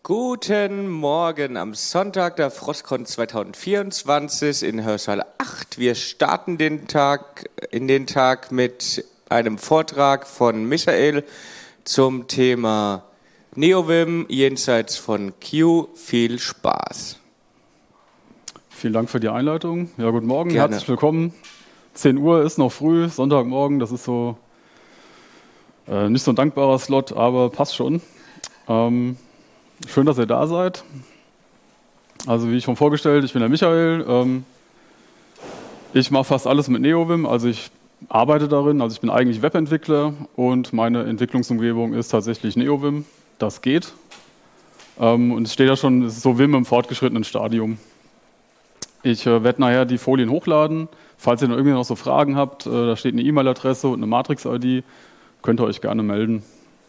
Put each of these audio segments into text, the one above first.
Guten Morgen am Sonntag der Frostcon 2024 in Hörsaal 8. Wir starten den Tag mit einem Vortrag von Michael zum Thema NeoVim jenseits von Q. Viel Spaß. Vielen Dank für die Einleitung. Ja, guten Morgen, Gerne. Herzlich willkommen. 10 Uhr ist noch früh, Sonntagmorgen, das ist so nicht so ein dankbarer Slot, aber passt schon. Schön, dass ihr da seid. Also wie ich schon vorgestellt, ich bin der Michael. Ich mache fast alles mit NeoVim, also ich arbeite darin, also ich bin eigentlich Webentwickler und meine Entwicklungsumgebung ist tatsächlich NeoVim. Das geht. Und es steht ja schon, es ist so Vim im fortgeschrittenen Stadium. Ich werde nachher die Folien hochladen. Falls ihr noch irgendwie noch so Fragen habt, da steht eine E-Mail-Adresse und eine Matrix-ID, könnt ihr euch gerne melden.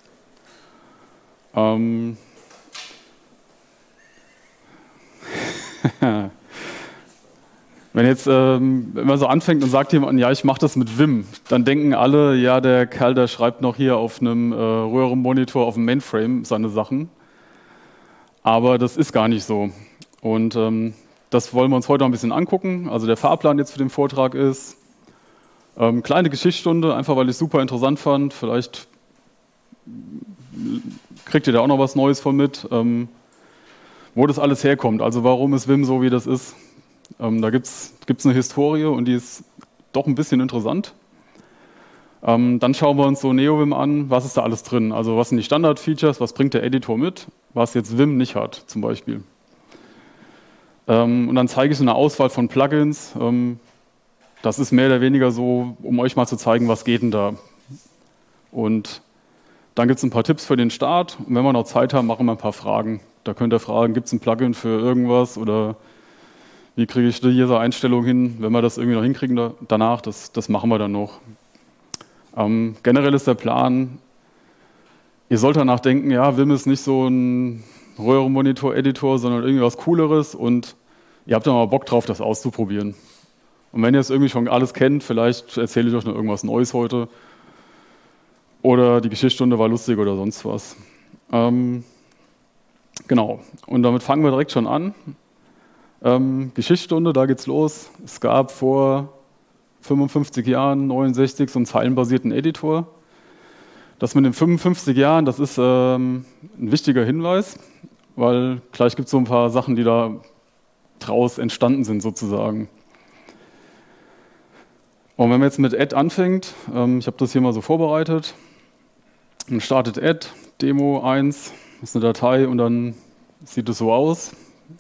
Wenn man so anfängt und sagt jemand, ja, ich mache das mit Vim, dann denken alle, ja, der Kerl, der schreibt noch hier auf einem Röhrenmonitor auf dem Mainframe seine Sachen. Aber das ist gar nicht so. Und das wollen wir uns heute noch ein bisschen angucken. Also der Fahrplan jetzt für den Vortrag ist kleine Geschichtsstunde, einfach weil ich es super interessant fand. Vielleicht kriegt ihr da auch noch was Neues von mit, wo das alles herkommt. Also warum ist Vim so, wie das ist. Da gibt's eine Historie und die ist doch ein bisschen interessant. Dann schauen wir uns so NeoVim an, was ist da alles drin. Also was sind die Standard-Features, was bringt der Editor mit, was jetzt Vim nicht hat zum Beispiel. Und dann zeige ich so eine Auswahl von Plugins. Das ist mehr oder weniger so, um euch mal zu zeigen, was geht denn da. Und dann gibt es ein paar Tipps für den Start. Und wenn wir noch Zeit haben, machen wir ein paar Fragen. Da könnt ihr fragen, gibt es ein Plugin für irgendwas oder wie kriege ich diese Einstellung hin, wenn wir das irgendwie noch hinkriegen danach, das machen wir dann noch. Generell ist der Plan, ihr sollt danach denken, ja, Vim ist nicht so ein Röhrenmonitor-Editor, sondern irgendwie was Cooleres und ihr habt dann mal Bock drauf, das auszuprobieren. Und wenn ihr es irgendwie schon alles kennt, vielleicht erzähle ich euch noch irgendwas Neues heute oder die Geschichtsstunde war lustig oder sonst was. Genau, und damit fangen wir direkt schon an. Geschichtsstunde, da geht's los. Es gab vor 55 Jahren, 69, so einen zeilenbasierten Editor. Das mit den 55 Jahren, das ist ein wichtiger Hinweis, weil gleich gibt es so ein paar Sachen, die da draus entstanden sind sozusagen. Und wenn man jetzt mit Add anfängt, ich habe das hier mal so vorbereitet, dann startet Add, Demo 1, das ist eine Datei und dann sieht es so aus.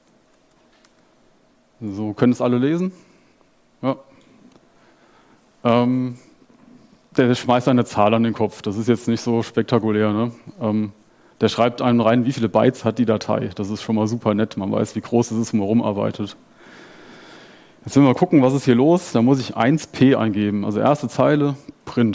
So, können es alle lesen? Ja. Der schmeißt eine Zahl an den Kopf, das ist jetzt nicht so spektakulär. Ne? Der schreibt einem rein, wie viele Bytes hat die Datei. Das ist schon mal super nett, man weiß, wie groß es ist, wo man rumarbeitet. Jetzt will wir mal gucken, was ist hier los. Da muss ich 1p eingeben, also erste Zeile, Print.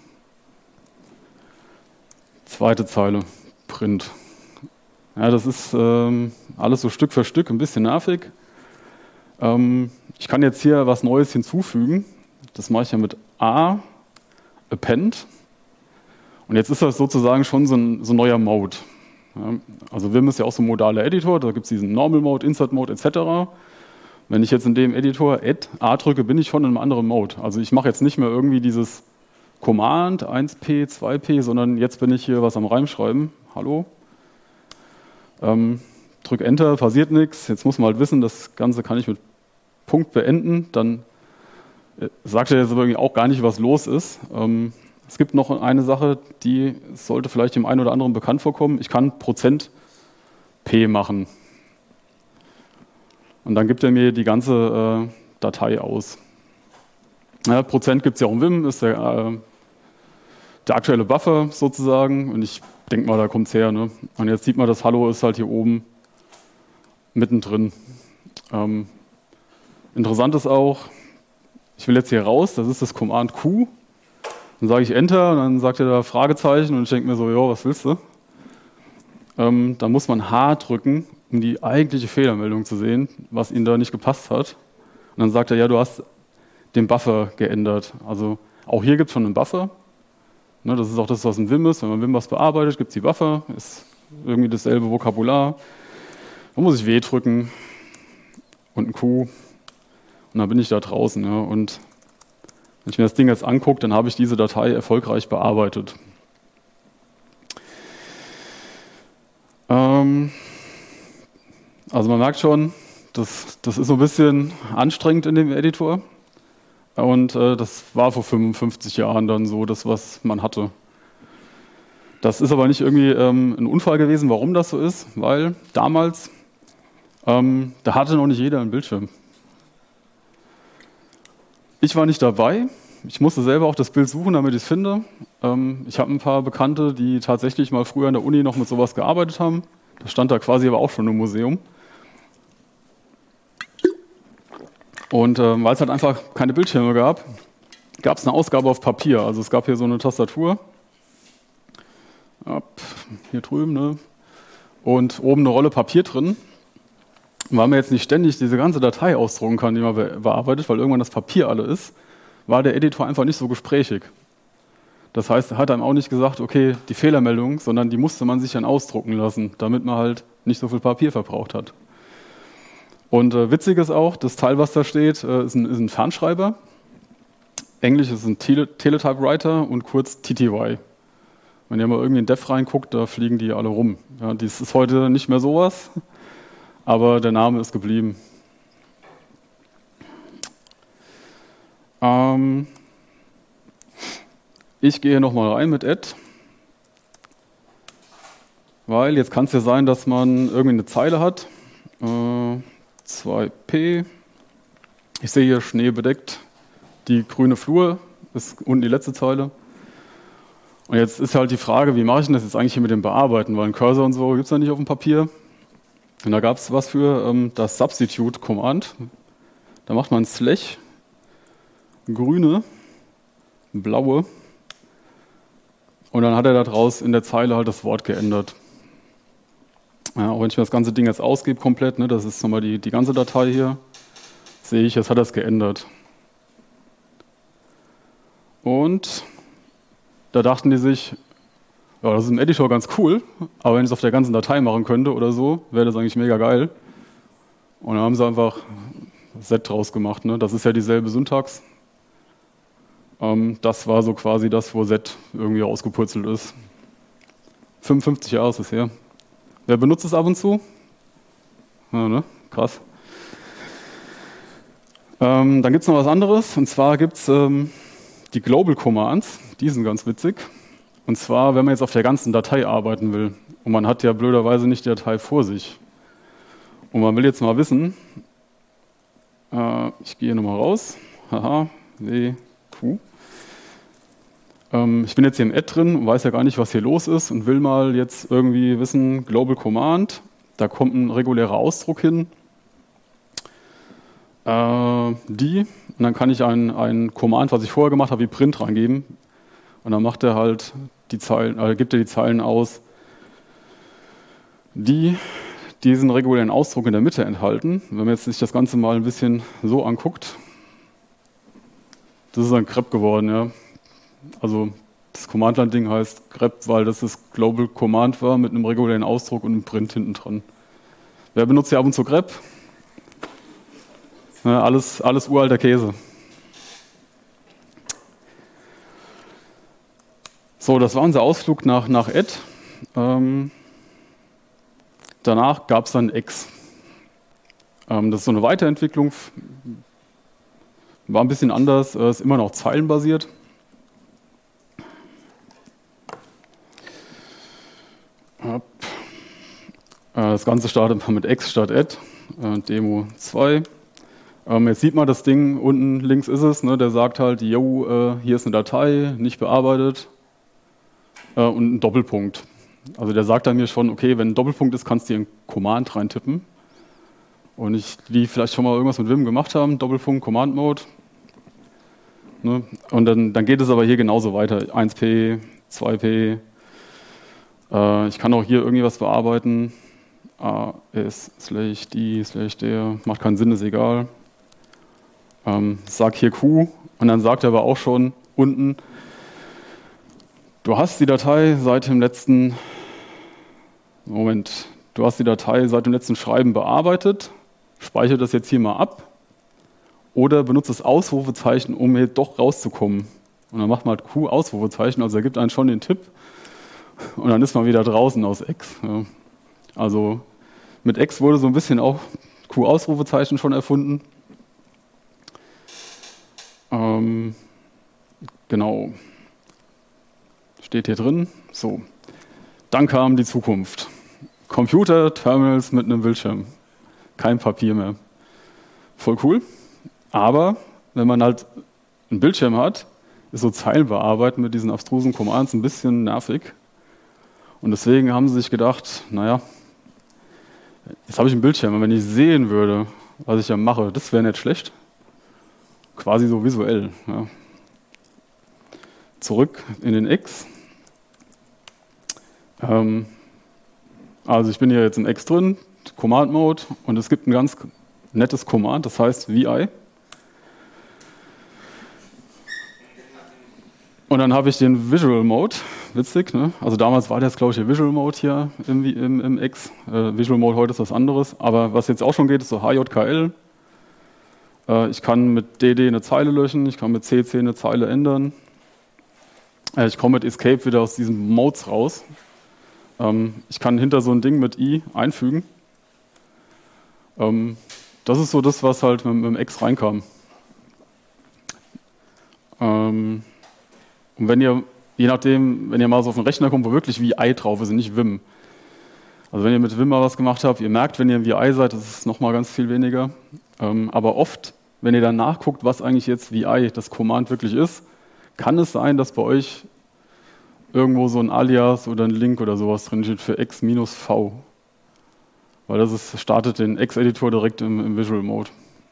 Zweite Zeile, Print. Ja, das ist alles so Stück für Stück, ein bisschen nervig. Ich kann jetzt hier was Neues hinzufügen. Das mache ich ja mit A, Append. Und jetzt ist das sozusagen schon so ein neuer Mode. Ja, also Vim ist ja auch so ein modaler Editor, da gibt es diesen Normal Mode, Insert Mode etc. Wenn ich jetzt in dem Editor Add A drücke, bin ich schon in einem anderen Mode. Also ich mache jetzt nicht mehr irgendwie dieses Command 1p, 2p, sondern jetzt bin ich hier was am Reinschreiben. Hallo. Drück Enter, passiert nichts. Jetzt muss man halt wissen, das Ganze kann ich mit Punkt beenden. Dann sagt er jetzt aber irgendwie auch gar nicht, was los ist. Es gibt noch eine Sache, die sollte vielleicht dem einen oder anderen bekannt vorkommen. Ich kann %p machen. Und dann gibt er mir die ganze Datei aus. Ja, Prozent gibt es ja auch im Vim, ist der aktuelle Buffer sozusagen. Und ich denke mal, da kommt es her. Ne? Und jetzt sieht man, das Hallo ist halt hier oben mittendrin. Interessant ist auch, ich will jetzt hier raus, das ist das Command Q. Dann sage ich Enter und dann sagt er da Fragezeichen und ich denke mir so, jo, was willst du? Dann muss man H drücken, um die eigentliche Fehlermeldung zu sehen, was ihnen da nicht gepasst hat. Und dann sagt er, ja, du hast den Buffer geändert. Also auch hier gibt es schon einen Buffer. Ne, das ist auch das, was ein Vim ist. Wenn man Vim was bearbeitet, gibt es die Buffer. Ist irgendwie dasselbe Vokabular. Da muss ich W drücken und ein Q und dann bin ich da draußen. Ja. Und wenn ich mir das Ding jetzt angucke, dann habe ich diese Datei erfolgreich bearbeitet. Also man merkt schon, das ist so ein bisschen anstrengend in dem Editor. Und das war vor 55 Jahren dann so das, was man hatte. Das ist aber nicht irgendwie ein Unfall gewesen, warum das so ist, weil damals, da hatte noch nicht jeder einen Bildschirm. Ich war nicht dabei. Ich musste selber auch das Bild suchen, damit ich es finde. Ich habe ein paar Bekannte, die tatsächlich mal früher an der Uni noch mit sowas gearbeitet haben. Das stand da quasi aber auch schon im Museum. Und weil es halt einfach keine Bildschirme gab, gab es eine Ausgabe auf Papier. Also es gab hier so eine Tastatur. Hier drüben, ne? Und oben eine Rolle Papier drin. Und weil man jetzt nicht ständig diese ganze Datei ausdrucken kann, die man bearbeitet, weil irgendwann das Papier alle ist, war der Editor einfach nicht so gesprächig. Das heißt, er hat einem auch nicht gesagt, okay, die Fehlermeldung, sondern die musste man sich dann ausdrucken lassen, damit man halt nicht so viel Papier verbraucht hat. Und witzig ist auch, das Teil, was da steht, ist ein Fernschreiber. Englisch ist ein Teletypewriter und kurz TTY. Wenn ihr mal irgendwie in Dev reinguckt, da fliegen die alle rum. Ja, dies ist heute nicht mehr sowas, aber der Name ist geblieben. Ich gehe nochmal rein mit Add, weil jetzt kann es ja sein, dass man irgendwie eine Zeile hat. 2p. Ich sehe hier Schnee bedeckt. Die grüne Flur ist unten die letzte Zeile. Und jetzt ist halt die Frage, wie mache ich denn das jetzt eigentlich hier mit dem Bearbeiten? Weil ein Cursor und so gibt es ja nicht auf dem Papier. Und da gab es was für das Substitute-Command. Da macht man Slash, grüne, blaue. Und dann hat er daraus in der Zeile halt das Wort geändert. Ja, auch wenn ich mir das ganze Ding jetzt ausgebe komplett, ne, das ist nochmal die ganze Datei hier, sehe ich, jetzt hat er es geändert. Und da dachten die sich, ja, das ist im Editor ganz cool, aber wenn ich es auf der ganzen Datei machen könnte oder so, wäre das eigentlich mega geil. Und dann haben sie einfach Z draus gemacht. Ne? Das ist ja dieselbe Syntax. Das war so quasi das, wo Z irgendwie ausgepurzelt ist. 55 Jahre ist es her. Wer benutzt es ab und zu? Ja, ne? Krass. Dann gibt es noch was anderes, und zwar gibt es die Global Commands, die sind ganz witzig. Und zwar, wenn man jetzt auf der ganzen Datei arbeiten will und man hat ja blöderweise nicht die Datei vor sich. Und man will jetzt mal wissen, ich gehe nochmal raus, haha, W, Q. Ich bin jetzt hier im Add drin und weiß ja gar nicht, was hier los ist und will mal jetzt irgendwie wissen, Global Command, da kommt ein regulärer Ausdruck hin, und dann kann ich ein Command, was ich vorher gemacht habe, wie Print reingeben. Und dann macht er halt die Zeilen, gibt er die Zeilen aus, die diesen regulären Ausdruck in der Mitte enthalten. Wenn man jetzt sich das Ganze mal ein bisschen so anguckt, das ist ein grep geworden, ja. Also das Command-Line-Ding heißt grep, weil das Global Command war mit einem regulären Ausdruck und einem Print hinten dran. Wer benutzt hier ab und zu grep? Ja, alles uralter Käse. So, das war unser Ausflug nach Add. Danach gab es dann X. Das ist so eine Weiterentwicklung, war ein bisschen anders, ist immer noch zeilenbasiert. Das Ganze startet mit X statt Add, Demo 2. Jetzt sieht man das Ding, unten links ist es, ne, der sagt halt, yo, hier ist eine Datei, nicht bearbeitet, und ein Doppelpunkt. Also der sagt dann mir schon, okay, wenn ein Doppelpunkt ist, kannst du hier einen Command reintippen. Und die vielleicht schon mal irgendwas mit Vim gemacht haben, Doppelpunkt, Command Mode. Ne? Und dann geht es aber hier genauso weiter, 1p, 2p. Ich kann auch hier irgendwie was bearbeiten. S, / die, / der, macht keinen Sinn, ist egal. Sag hier Q und dann sagt er aber auch schon unten, du hast die Datei seit dem letzten Moment, du hast die Datei seit dem letzten Schreiben bearbeitet, speichere das jetzt hier mal ab oder benutze das Ausrufezeichen, um hier doch rauszukommen. Und dann macht man halt Q-Ausrufezeichen, also er gibt einen schon den Tipp und dann ist man wieder draußen aus X. Ja. Also mit X wurde so ein bisschen auch Q-Ausrufezeichen schon erfunden. Genau. Steht hier drin. So. Dann kam die Zukunft. Computer, Terminals mit einem Bildschirm. Kein Papier mehr. Voll cool. Aber wenn man halt einen Bildschirm hat, ist so Zeilenbearbeiten mit diesen abstrusen Commands ein bisschen nervig. Und deswegen haben sie sich gedacht, naja, jetzt habe ich einen Bildschirm und wenn ich sehen würde, was ich ja mache, das wäre nicht schlecht. Quasi so visuell. Ja. Zurück in den X. Also ich bin hier jetzt im X drin, Command Mode, und es gibt ein ganz nettes Command, das heißt VI. Und dann habe ich den Visual Mode, witzig, ne? Also damals war das, glaube ich, der Visual Mode hier im X. Visual Mode heute ist was anderes, aber was jetzt auch schon geht, ist so HJKL. Ich kann mit DD eine Zeile löschen, ich kann mit CC eine Zeile ändern. Ich komme mit Escape wieder aus diesen Modes raus. Ich kann hinter so ein Ding mit I einfügen. Das ist so das, was halt mit dem X reinkam. Und wenn ihr, je nachdem, wenn ihr mal so auf einen Rechner kommt, wo wirklich VI drauf ist und nicht Vim. Also wenn ihr mit Vim mal was gemacht habt, ihr merkt, wenn ihr im VI seid, das ist nochmal ganz viel weniger. Aber oft, wenn ihr dann nachguckt, was eigentlich jetzt VI, das Command wirklich ist, kann es sein, dass bei euch irgendwo so ein Alias oder ein Link oder sowas drin steht für X-V. Weil das startet den X-Editor direkt im Visual Mode.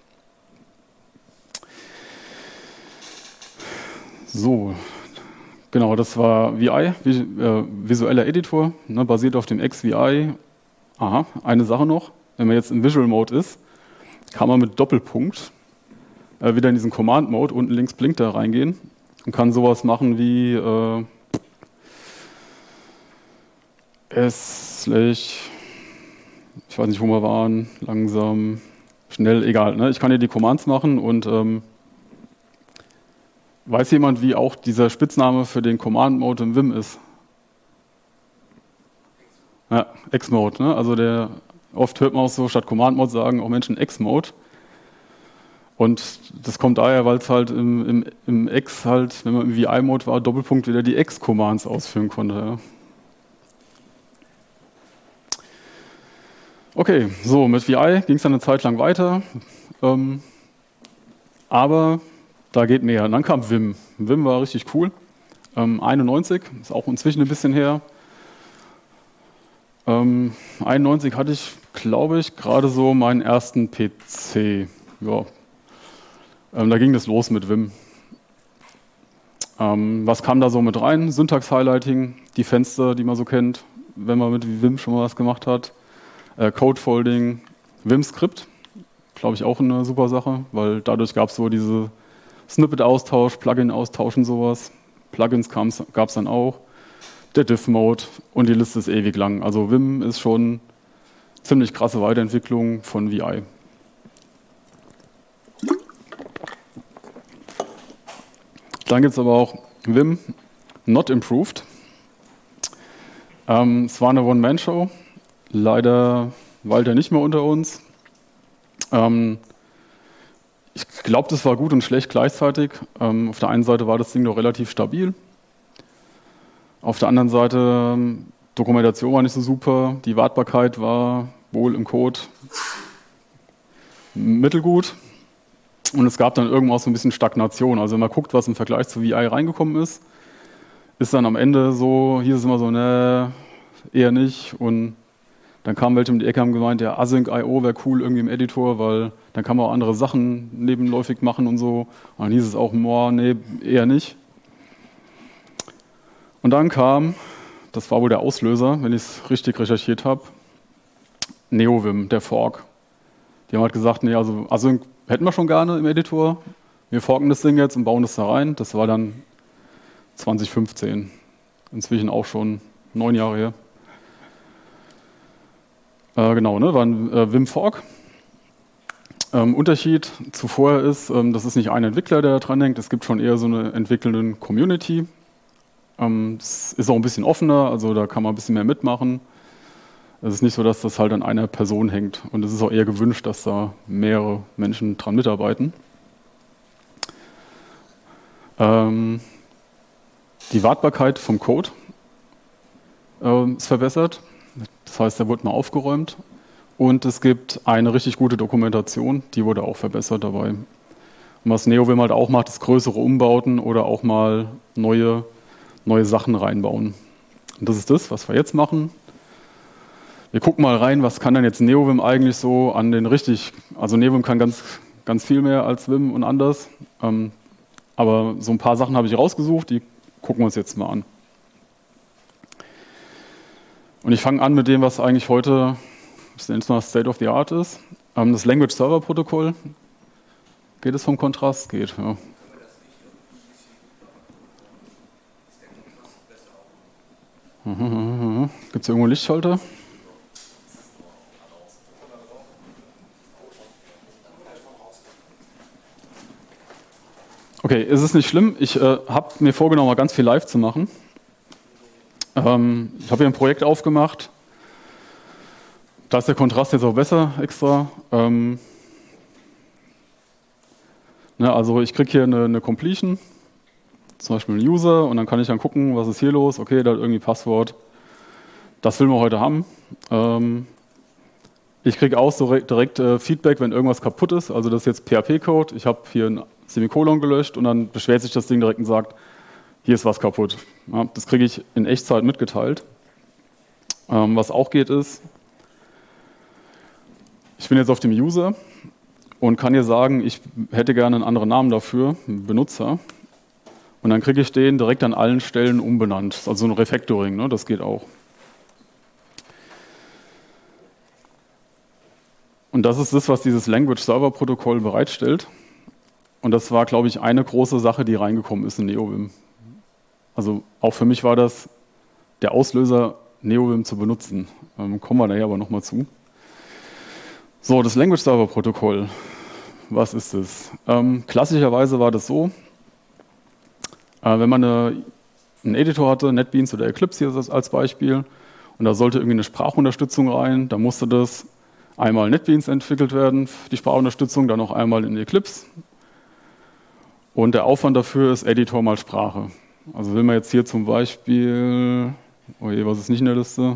So, genau, das war VI, visueller Editor, ne, basiert auf dem XVI. Aha, eine Sache noch, wenn man jetzt im Visual Mode ist, kann man mit Doppelpunkt wieder in diesen Command Mode, unten links blinkt da reingehen und kann sowas machen wie ich weiß nicht, wo wir waren, langsam, schnell, egal. Ne? Ich kann hier die Commands machen und weiß jemand, wie auch dieser Spitzname für den Command-Mode im Vim ist? Ja, X-Mode. Ne? Also oft hört man auch so, statt Command-Mode sagen auch Menschen X-Mode. Und das kommt daher, weil es halt im X halt, wenn man im VI-Mode war, Doppelpunkt wieder die X-Commands ausführen konnte. Ja. Okay, so mit VI ging es dann eine Zeit lang weiter, aber da geht mehr. Und dann kam Vim. Vim war richtig cool. 91, ist auch inzwischen ein bisschen her. 91 hatte ich, glaube ich, gerade so meinen ersten PC. Ja. Da ging das los mit Vim. Was kam da so mit rein? Syntax-Highlighting, die Fenster, die man so kennt, wenn man mit Vim schon mal was gemacht hat. Code-Folding, Vim-Skript, glaube ich auch eine super Sache, weil dadurch gab es so diese Snippet-Austausch, Plugin-Austausch und sowas. Plugins gab es dann auch. Der Diff-Mode und die Liste ist ewig lang. Also Vim ist schon ziemlich krasse Weiterentwicklung von VI. Dann gibt es aber auch Vim Not Improved. Es war eine One-Man-Show. Leider weilt er nicht mehr unter uns. Ich glaube, das war gut und schlecht gleichzeitig. Auf der einen Seite war das Ding noch relativ stabil. Auf der anderen Seite, Dokumentation war nicht so super. Die Wartbarkeit war wohl im Code mittelgut. Und es gab dann irgendwann so ein bisschen Stagnation. Also wenn man guckt, was im Vergleich zu VI reingekommen ist dann am Ende so, hier ist es immer so, ne, eher nicht. Und dann kamen welche um die Ecke und haben gemeint, ja, Async.io wäre cool irgendwie im Editor, weil dann kann man auch andere Sachen nebenläufig machen und so. Und dann hieß es auch, nee, eher nicht. Und dann kam, das war wohl der Auslöser, wenn ich es richtig recherchiert habe, NeoVim, der Fork. Die haben halt gesagt, nee, also Async hätten wir schon gerne im Editor. Wir forken das Ding jetzt und bauen das da rein. Das war dann 2015. Inzwischen auch schon 9 Jahre her. Genau, ne, war ein Vim Fork. Unterschied zu vorher ist, das ist nicht ein Entwickler, der da dran hängt, es gibt schon eher so eine entwickelnde Community. Es ist auch ein bisschen offener, also da kann man ein bisschen mehr mitmachen. Es ist nicht so, dass das halt an einer Person hängt und es ist auch eher gewünscht, dass da mehrere Menschen dran mitarbeiten. Die Wartbarkeit vom Code ist verbessert, das heißt, der wurde mal aufgeräumt. Und es gibt eine richtig gute Dokumentation, die wurde auch verbessert dabei. Und was NeoVim halt auch macht, ist größere Umbauten oder auch mal neue Sachen reinbauen. Und das ist das, was wir jetzt machen. Wir gucken mal rein, was kann denn jetzt NeoVim eigentlich so an den also NeoVim kann ganz viel mehr als Vim und anders. Aber so ein paar Sachen habe ich rausgesucht, die gucken wir uns jetzt mal an. Und ich fange an mit dem, was eigentlich heute das nennt mal State of the Art ist. Das Language Server Protokoll. Geht es vom Kontrast? Geht, ja. Gibt es irgendwo Lichtschalter? Okay, ist es nicht schlimm. Ich habe mir vorgenommen, mal ganz viel live zu machen. Ich habe hier ein Projekt aufgemacht. Da ist der Kontrast jetzt auch besser extra. Also ich kriege hier eine Completion, zum Beispiel einen User, und dann kann ich dann gucken, was ist hier los. Okay, da hat irgendwie Passwort. Das will man heute haben. Ich kriege auch so direkt Feedback, wenn irgendwas kaputt ist. Also das ist jetzt PHP-Code. Ich habe hier ein Semikolon gelöscht und dann beschwert sich das Ding direkt und sagt, hier ist was kaputt. Ja, das kriege ich in Echtzeit mitgeteilt. Was auch geht ist, ich bin jetzt auf dem User und kann hier sagen, ich hätte gerne einen anderen Namen dafür, einen Benutzer. Und dann kriege ich den direkt an allen Stellen umbenannt. Also ein Refactoring, ne? Das geht auch. Und das ist das, was dieses Language Server Protokoll bereitstellt. Und das war, glaube ich, eine große Sache, die reingekommen ist in NeoVim. Also auch für mich war das der Auslöser, NeoVim zu benutzen. Kommen wir daher aber nochmal zu. So, das Language Server Protokoll. Was ist das? Klassischerweise war das so, wenn man einen Editor hatte, NetBeans oder Eclipse hier als Beispiel, und da sollte irgendwie eine Sprachunterstützung rein, dann musste das einmal NetBeans entwickelt werden, die Sprachunterstützung, dann noch einmal in Eclipse. Und der Aufwand dafür ist Editor mal Sprache. Also will man jetzt hier zum Beispiel, oh je, was ist nicht in der Liste?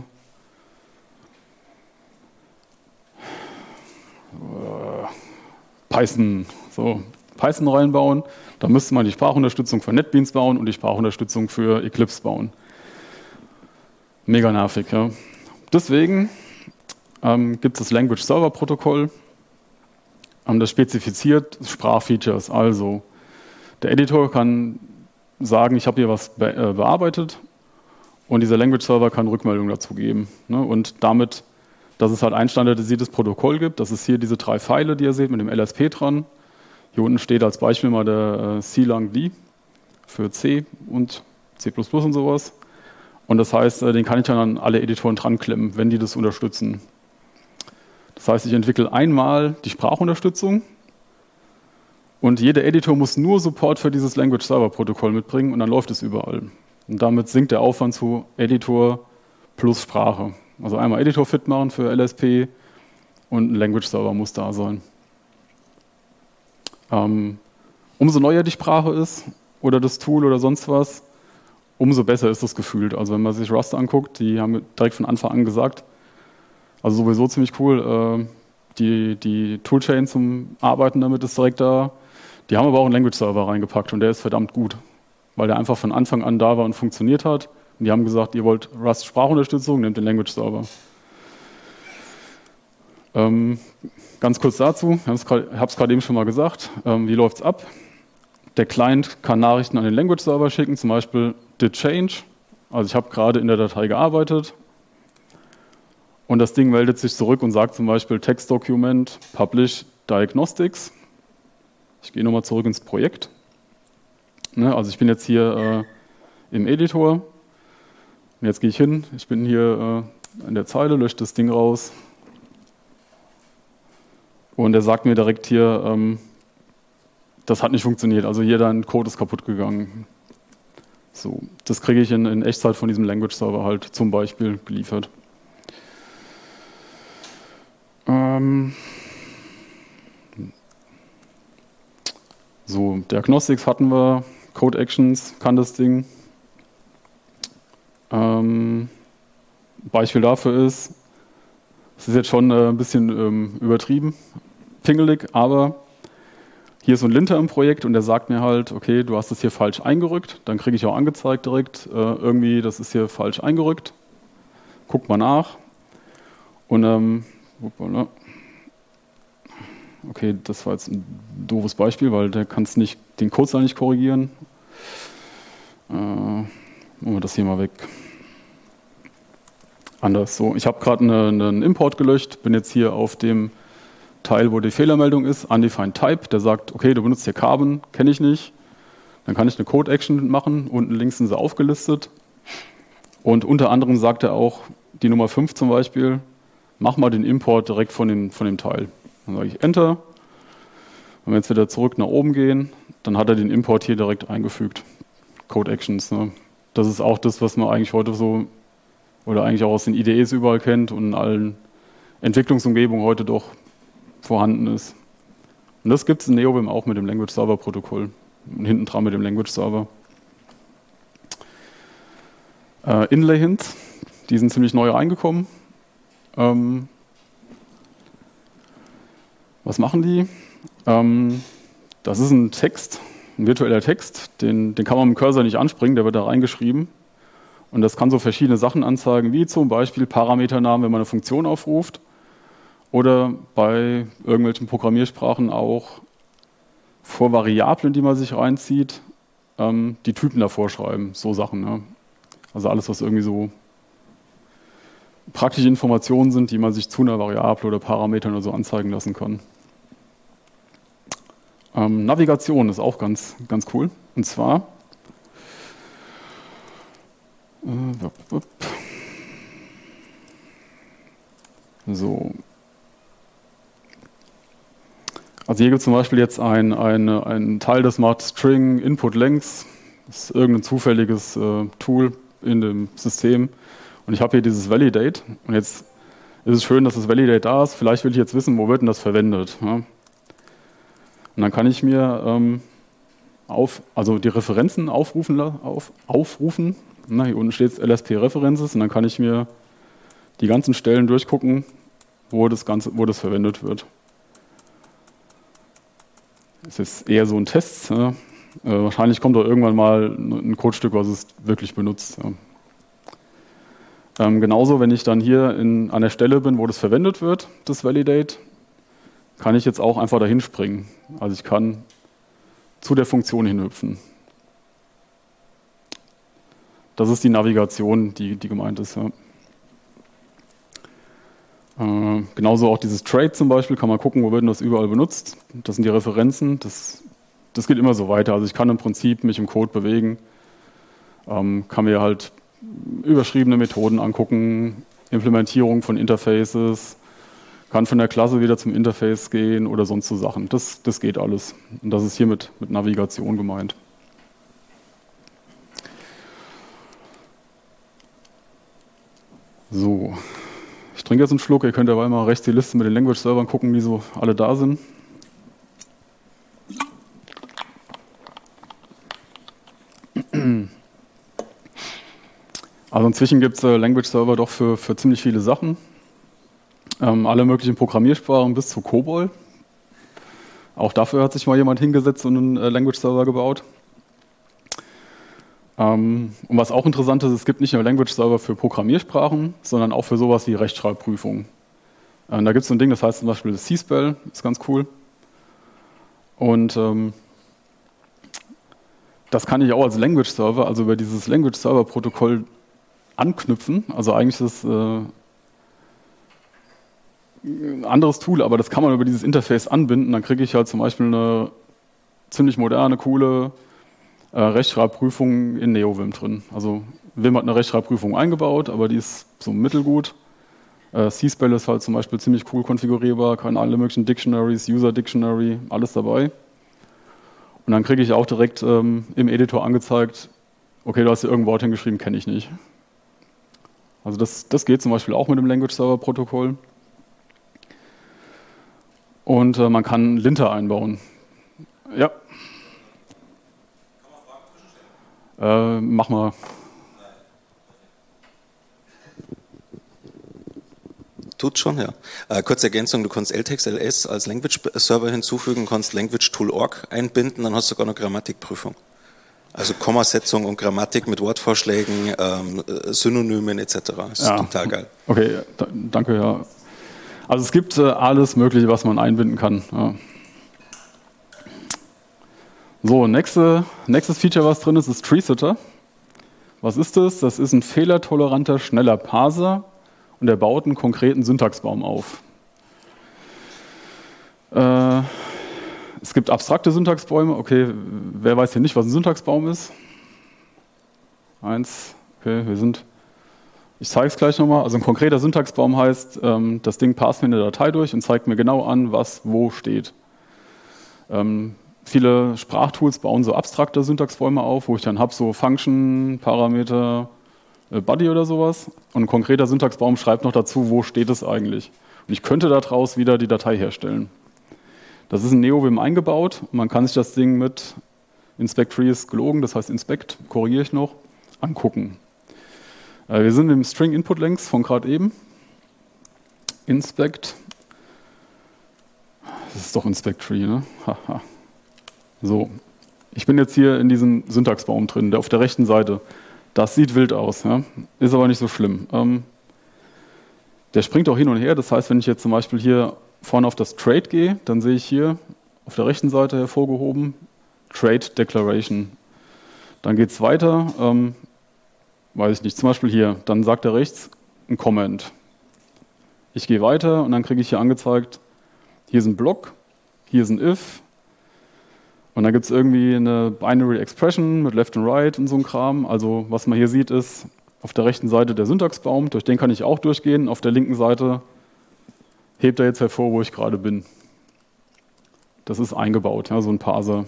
Python reinbauen, dann müsste man die Sprachunterstützung für NetBeans bauen und die Sprachunterstützung für Eclipse bauen. Mega nervig, ja. Deswegen gibt es das Language Server Protokoll, das spezifiziert Sprachfeatures. Also der Editor kann sagen, ich habe hier was bearbeitet und dieser Language Server kann Rückmeldung dazu geben. Ne? Und damit, dass es halt ein standardisiertes Protokoll gibt, das ist hier diese 3 Pfeile, die ihr seht, mit dem LSP dran. Hier unten steht als Beispiel mal der C-Lang-D für C und C++ und sowas. Und das heißt, den kann ich dann an alle Editoren dran klemmen, wenn die das unterstützen. Das heißt, ich entwickle einmal die Sprachunterstützung und jeder Editor muss nur Support für dieses Language Server Protokoll mitbringen und dann läuft es überall. Und damit sinkt der Aufwand zu Editor plus Sprache. Also einmal Editor fit machen für LSP und ein Language Server muss da sein. Umso neuer die Sprache ist oder das Tool oder sonst was, umso besser ist das gefühlt. Also wenn man sich Rust anguckt, die haben direkt von Anfang an gesagt, also sowieso ziemlich cool, die Toolchain zum Arbeiten damit ist direkt da. Die haben aber auch einen Language Server reingepackt und der ist verdammt gut, weil der einfach von Anfang an da war und funktioniert hat. Und die haben gesagt, ihr wollt Rust Sprachunterstützung, nehmt den Language Server. Ganz kurz dazu, ich habe es gerade eben schon mal gesagt, wie läuft es ab? Der Client kann Nachrichten an den Language Server schicken, zum Beispiel did change, also ich habe gerade in der Datei gearbeitet und das Ding meldet sich zurück und sagt zum Beispiel Textdocument publish diagnostics. Ich gehe nochmal zurück ins Projekt. Also ich bin jetzt hier im Editor und jetzt gehe ich hin, ich bin hier an der Zeile, lösche das Ding raus, Und er sagt mir direkt hier, das hat nicht funktioniert, also hier dein Code ist kaputt gegangen. So, das kriege ich in Echtzeit von diesem Language Server halt zum Beispiel geliefert. So, Diagnostics hatten wir, Code Actions kann das Ding. Beispiel dafür ist, es ist jetzt schon ein bisschen übertrieben, pingelig, aber hier ist so ein Linter im Projekt und der sagt mir halt, okay, du hast das hier falsch eingerückt, dann kriege ich auch angezeigt direkt, irgendwie, das ist hier falsch eingerückt. Guck mal nach. Und, okay, das war jetzt ein doofes Beispiel, weil der kann den Code nicht korrigieren. Machen wir das hier mal weg. Anders so. Ich habe gerade einen Import gelöscht, bin jetzt hier auf dem Teil, wo die Fehlermeldung ist, undefined type, der sagt, okay, du benutzt hier Carbon, kenne ich nicht. Dann kann ich eine Code-Action machen, unten links sind sie aufgelistet. Und unter anderem sagt er auch, die Nummer 5 zum Beispiel, mach mal den Import direkt von dem Teil. Dann sage ich Enter. Wenn wir jetzt wieder zurück nach oben gehen, dann hat er den Import hier direkt eingefügt. Code-Actions. Ne? Das ist auch das, was man eigentlich heute so, oder eigentlich auch aus den IDEs überall kennt und in allen Entwicklungsumgebungen heute doch vorhanden ist. Und das gibt es in NeoVim auch mit dem Language Server Protokoll und hinten dran mit dem Language Server. Inlay Hints, die sind ziemlich neu reingekommen. Was machen die? Das ist ein Text, ein virtueller Text, den kann man mit dem Cursor nicht anspringen, der wird da reingeschrieben. Und das kann so verschiedene Sachen anzeigen, wie zum Beispiel Parameternamen, wenn man eine Funktion aufruft. Oder bei irgendwelchen Programmiersprachen auch vor Variablen, die man sich reinzieht, die Typen davor schreiben, so Sachen. Ne? Also alles, was irgendwie so praktische Informationen sind, die man sich zu einer Variable oder Parametern oder so anzeigen lassen kann. Navigation ist auch ganz cool. Und zwar so. Also hier gibt es zum Beispiel jetzt einen Teil, das macht String Input Lengths. Das ist irgendein zufälliges Tool in dem System. Und ich habe hier dieses Validate. Und jetzt ist es schön, dass das Validate da ist. Vielleicht will ich jetzt wissen, wo wird denn das verwendet. Ja? Und dann kann ich mir also die Referenzen aufrufen. Na, hier unten steht LSP References. Und dann kann ich mir die ganzen Stellen durchgucken, wo das verwendet wird. Das ist eher so ein Test. Ja. Wahrscheinlich kommt da irgendwann mal ein Codestück, was es wirklich benutzt. Ja. Genauso, wenn ich dann hier an der Stelle bin, wo das verwendet wird, das Validate, kann ich jetzt auch einfach dahin springen. Also ich kann zu der Funktion hinhüpfen. Das ist die Navigation, die gemeint ist. Ja. Genauso auch dieses Trade zum Beispiel, kann man gucken, wo wird das überall benutzt. Das sind die Referenzen, das geht immer so weiter. Also ich kann im Prinzip mich im Code bewegen, kann mir halt überschriebene Methoden angucken, Implementierung von Interfaces, kann von der Klasse wieder zum Interface gehen oder sonst so Sachen. Das geht alles. Und das ist hier mit Navigation gemeint. So. Ich trinke jetzt einen Schluck, ihr könnt dabei mal rechts die Liste mit den Language-Servern gucken, die so alle da sind. Also inzwischen gibt es Language-Server doch für ziemlich viele Sachen. Alle möglichen Programmiersprachen bis zu COBOL. Auch dafür hat sich mal jemand hingesetzt und einen Language-Server gebaut. Und was auch interessant ist, es gibt nicht nur Language-Server für Programmiersprachen, sondern auch für sowas wie Rechtschreibprüfungen. Da gibt es so ein Ding, das heißt zum Beispiel C-Spell, ist ganz cool. Und das kann ich auch als Language-Server, also über dieses Language-Server-Protokoll anknüpfen. Also eigentlich ist das ein anderes Tool, aber das kann man über dieses Interface anbinden. Dann kriege ich halt zum Beispiel eine ziemlich moderne, coole Rechtschreibprüfung in NeoVim drin. Also Vim hat eine Rechtschreibprüfung eingebaut, aber die ist so mittelgut. C-Spell ist halt zum Beispiel ziemlich cool konfigurierbar, kann alle möglichen Dictionaries, User Dictionary, alles dabei. Und dann kriege ich auch direkt im Editor angezeigt, okay, du hast hier irgendein Wort hingeschrieben, kenne ich nicht. Also das geht zum Beispiel auch mit dem Language Server Protokoll. Und man kann Linter einbauen. Ja. Kann man Fragen zwischenstellen? Mach mal. Tut schon, ja. Kurze Ergänzung, du kannst LTEX LS als Language-Server hinzufügen, kannst LanguageTool.org einbinden, dann hast du sogar noch Grammatikprüfung. Also Kommasetzung und Grammatik mit Wortvorschlägen, Synonymen etc. Das ist total geil. Okay, danke, ja. Also es gibt alles Mögliche, was man einbinden kann. Ja. So, nächstes Feature, was drin ist TreeSitter. Was ist das? Das ist ein fehlertoleranter, schneller Parser. Und er baut einen konkreten Syntaxbaum auf. Es gibt abstrakte Syntaxbäume. Okay, wer weiß hier nicht, was ein Syntaxbaum ist? Okay, ich zeige es gleich nochmal. Also ein konkreter Syntaxbaum heißt, das Ding passt mir eine Datei durch und zeigt mir genau an, was wo steht. Viele Sprachtools bauen so abstrakte Syntaxbäume auf, wo ich dann habe so Function, Parameter, Body oder sowas. Und ein konkreter Syntaxbaum schreibt noch dazu, wo steht es eigentlich. Und ich könnte daraus wieder die Datei herstellen. Das ist in NeoVim eingebaut. Man kann sich das Ding mit Inspect-Tree ist gelogen, das heißt Inspect, korrigiere ich noch, angucken. Wir sind im String Input Length von gerade eben. Inspect. Das ist doch Inspect-Tree, ne? Haha. So. Ich bin jetzt hier in diesem Syntaxbaum drin, der auf der rechten Seite. Das sieht wild aus, ja? Ist aber nicht so schlimm. Der springt auch hin und her, das heißt, wenn ich jetzt zum Beispiel hier vorne auf das Trade gehe, dann sehe ich hier auf der rechten Seite hervorgehoben Trade Declaration. Dann geht es weiter, weiß ich nicht, zum Beispiel hier, dann sagt er rechts ein Comment. Ich gehe weiter und dann kriege ich hier angezeigt, hier ist ein Block, hier ist ein If. Und dann gibt es irgendwie eine Binary Expression mit Left und Right und so ein Kram. Also was man hier sieht, ist auf der rechten Seite der Syntaxbaum, durch den kann ich auch durchgehen. Auf der linken Seite hebt er jetzt hervor, wo ich gerade bin. Das ist eingebaut, ja, so ein Parser.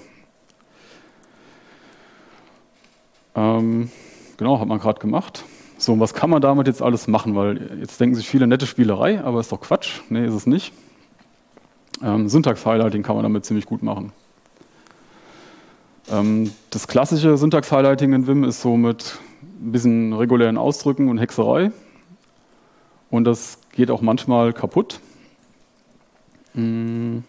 Genau, hat man gerade gemacht. So, und was kann man damit jetzt alles machen? Weil jetzt denken sich viele nette Spielerei, aber ist doch Quatsch. Nee, ist es nicht. Syntax-Highlighting kann man damit ziemlich gut machen. Das klassische Syntax-Highlighting in Vim ist so mit ein bisschen regulären Ausdrücken und Hexerei. Und das geht auch manchmal kaputt. Gehen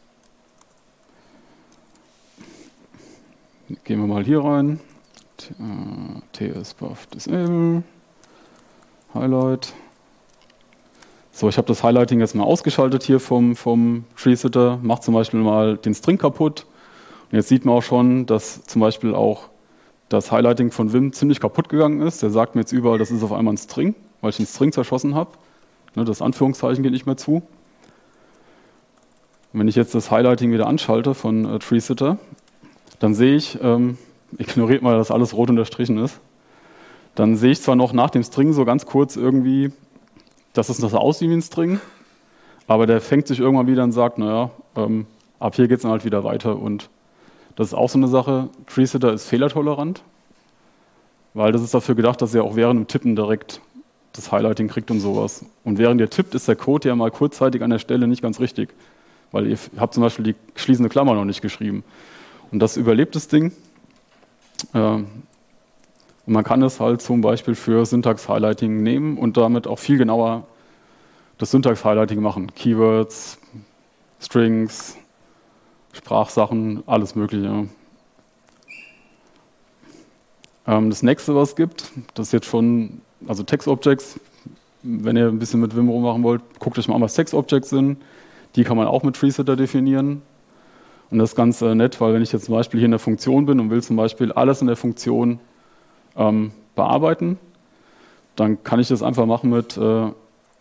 wir mal hier rein. TS-Buff Disable. Highlight. So, ich habe das Highlighting jetzt mal ausgeschaltet hier vom TreeSitter. Macht zum Beispiel mal den String kaputt. Und jetzt sieht man auch schon, dass zum Beispiel auch das Highlighting von Vim ziemlich kaputt gegangen ist. Der sagt mir jetzt überall, das ist auf einmal ein String, weil ich den String zerschossen habe. Das Anführungszeichen geht nicht mehr zu. Und wenn ich jetzt das Highlighting wieder anschalte von TreeSitter, dann sehe ich, ignoriert mal, dass alles rot unterstrichen ist, dann sehe ich zwar noch nach dem String so ganz kurz irgendwie, dass es noch aussieht wie ein String, aber der fängt sich irgendwann wieder und sagt, naja, ab hier geht es dann halt wieder weiter. Und das ist auch so eine Sache, TreeSitter ist fehlertolerant, weil das ist dafür gedacht, dass ihr auch während dem Tippen direkt das Highlighting kriegt und sowas. Und während ihr tippt, ist der Code ja mal kurzzeitig an der Stelle nicht ganz richtig, weil ihr habt zum Beispiel die schließende Klammer noch nicht geschrieben. Und das überlebt das Ding. Und man kann es halt zum Beispiel für Syntax-Highlighting nehmen und damit auch viel genauer das Syntax-Highlighting machen. Keywords, Strings, Sprachsachen, alles Mögliche. Das nächste, was es gibt, das ist jetzt schon, also Text-Objects. Wenn ihr ein bisschen mit Vim rummachen wollt, guckt euch mal an, was Text-Objects sind. Die kann man auch mit TreeSitter definieren. Und das ist ganz nett, weil wenn ich jetzt zum Beispiel hier in der Funktion bin und will zum Beispiel alles in der Funktion bearbeiten, dann kann ich das einfach machen mit, also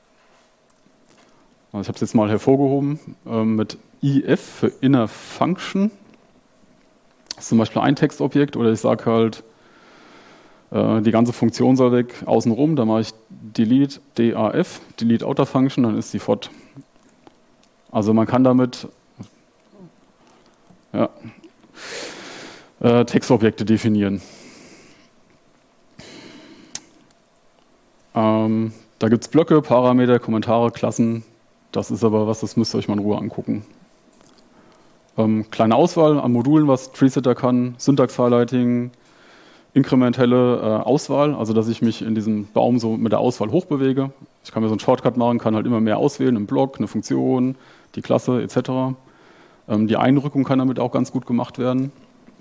ich habe es jetzt mal hervorgehoben, mit IF für Inner Function. Das ist zum Beispiel ein Textobjekt, oder ich sage halt Die ganze Funktion soll weg, außenrum, da mache ich delete DAF, delete Outer Function, dann ist die fort. Also man kann damit Textobjekte definieren. Da gibt es Blöcke, Parameter, Kommentare, Klassen. Das ist aber was, das müsst ihr euch mal in Ruhe angucken. Kleine Auswahl an Modulen, was TreeSetter kann, Syntax-Highlighting, inkrementelle Auswahl, also dass ich mich in diesem Baum so mit der Auswahl hochbewege. Ich kann mir so einen Shortcut machen, kann halt immer mehr auswählen, einen Block, eine Funktion, die Klasse etc. Die Einrückung kann damit auch ganz gut gemacht werden.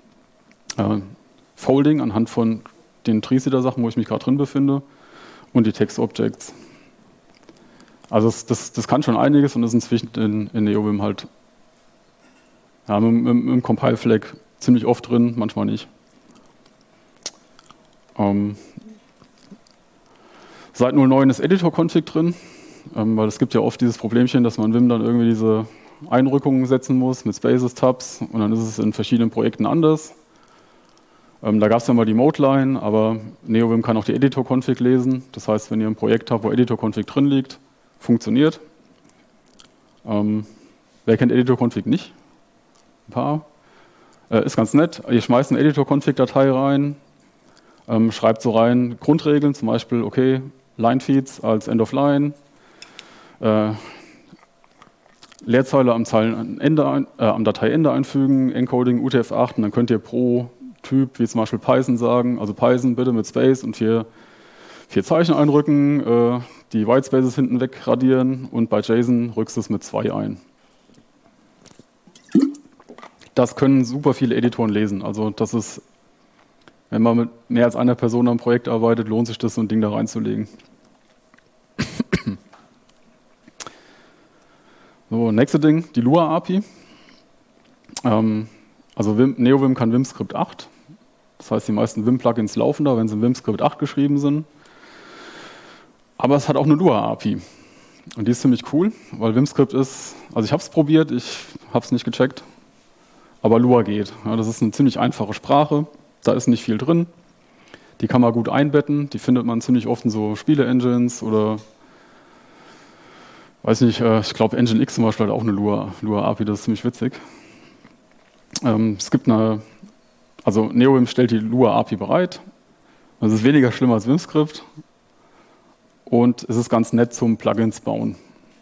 Folding anhand von den TreeSetter-Sachen, wo ich mich gerade drin befinde. Und die Text-Objects. Also das kann schon einiges und ist inzwischen in NeoVim halt im Compile-Flag ziemlich oft drin, manchmal nicht. Seit 09 ist Editor-Config drin, weil es gibt ja oft dieses Problemchen, dass man Vim dann irgendwie diese Einrückungen setzen muss mit Spaces, Tabs und dann ist es in verschiedenen Projekten anders. Da gab es ja mal die Mode-Line, aber NeoVim kann auch die Editor-Config lesen. Das heißt, wenn ihr ein Projekt habt, wo Editor-Config drin liegt, funktioniert. Wer kennt Editor-Config nicht? Ein paar. Ist ganz nett. Ihr schmeißt eine Editor-Config-Datei rein, schreibt so rein Grundregeln, zum Beispiel, okay, Line-Feeds als End-of-Line, Leerzeile am Dateiende einfügen, Encoding UTF-8 und dann könnt ihr pro Typ, wie zum Beispiel Python sagen, also Python bitte mit Space und vier Zeichen einrücken, die Whitespaces hinten wegradieren und bei JSON rückst du es mit 2 ein. Das können super viele Editoren lesen, also das ist, wenn man mit mehr als einer Person am Projekt arbeitet, lohnt sich das, so ein Ding da reinzulegen. So, nächste Ding, die Lua-API. Also NeoVim kann Vim-Script 8. Das heißt, die meisten Vim-Plugins laufen da, wenn sie in Vim-Script 8 geschrieben sind. Aber es hat auch eine Lua-API. Und die ist ziemlich cool, weil Vim-Script ist, also ich habe es probiert, ich habe es nicht gecheckt, aber Lua geht. Ja, das ist eine ziemlich einfache Sprache, da ist nicht viel drin. Die kann man gut einbetten, die findet man ziemlich oft in so Spiele-Engines oder, weiß nicht, ich glaube Nginx zum Beispiel hat auch eine Lua-API, das ist ziemlich witzig. Es gibt also NeoVim stellt die Lua-API bereit. Das ist weniger schlimm als Vim-Script. Und es ist ganz nett zum Plugins bauen.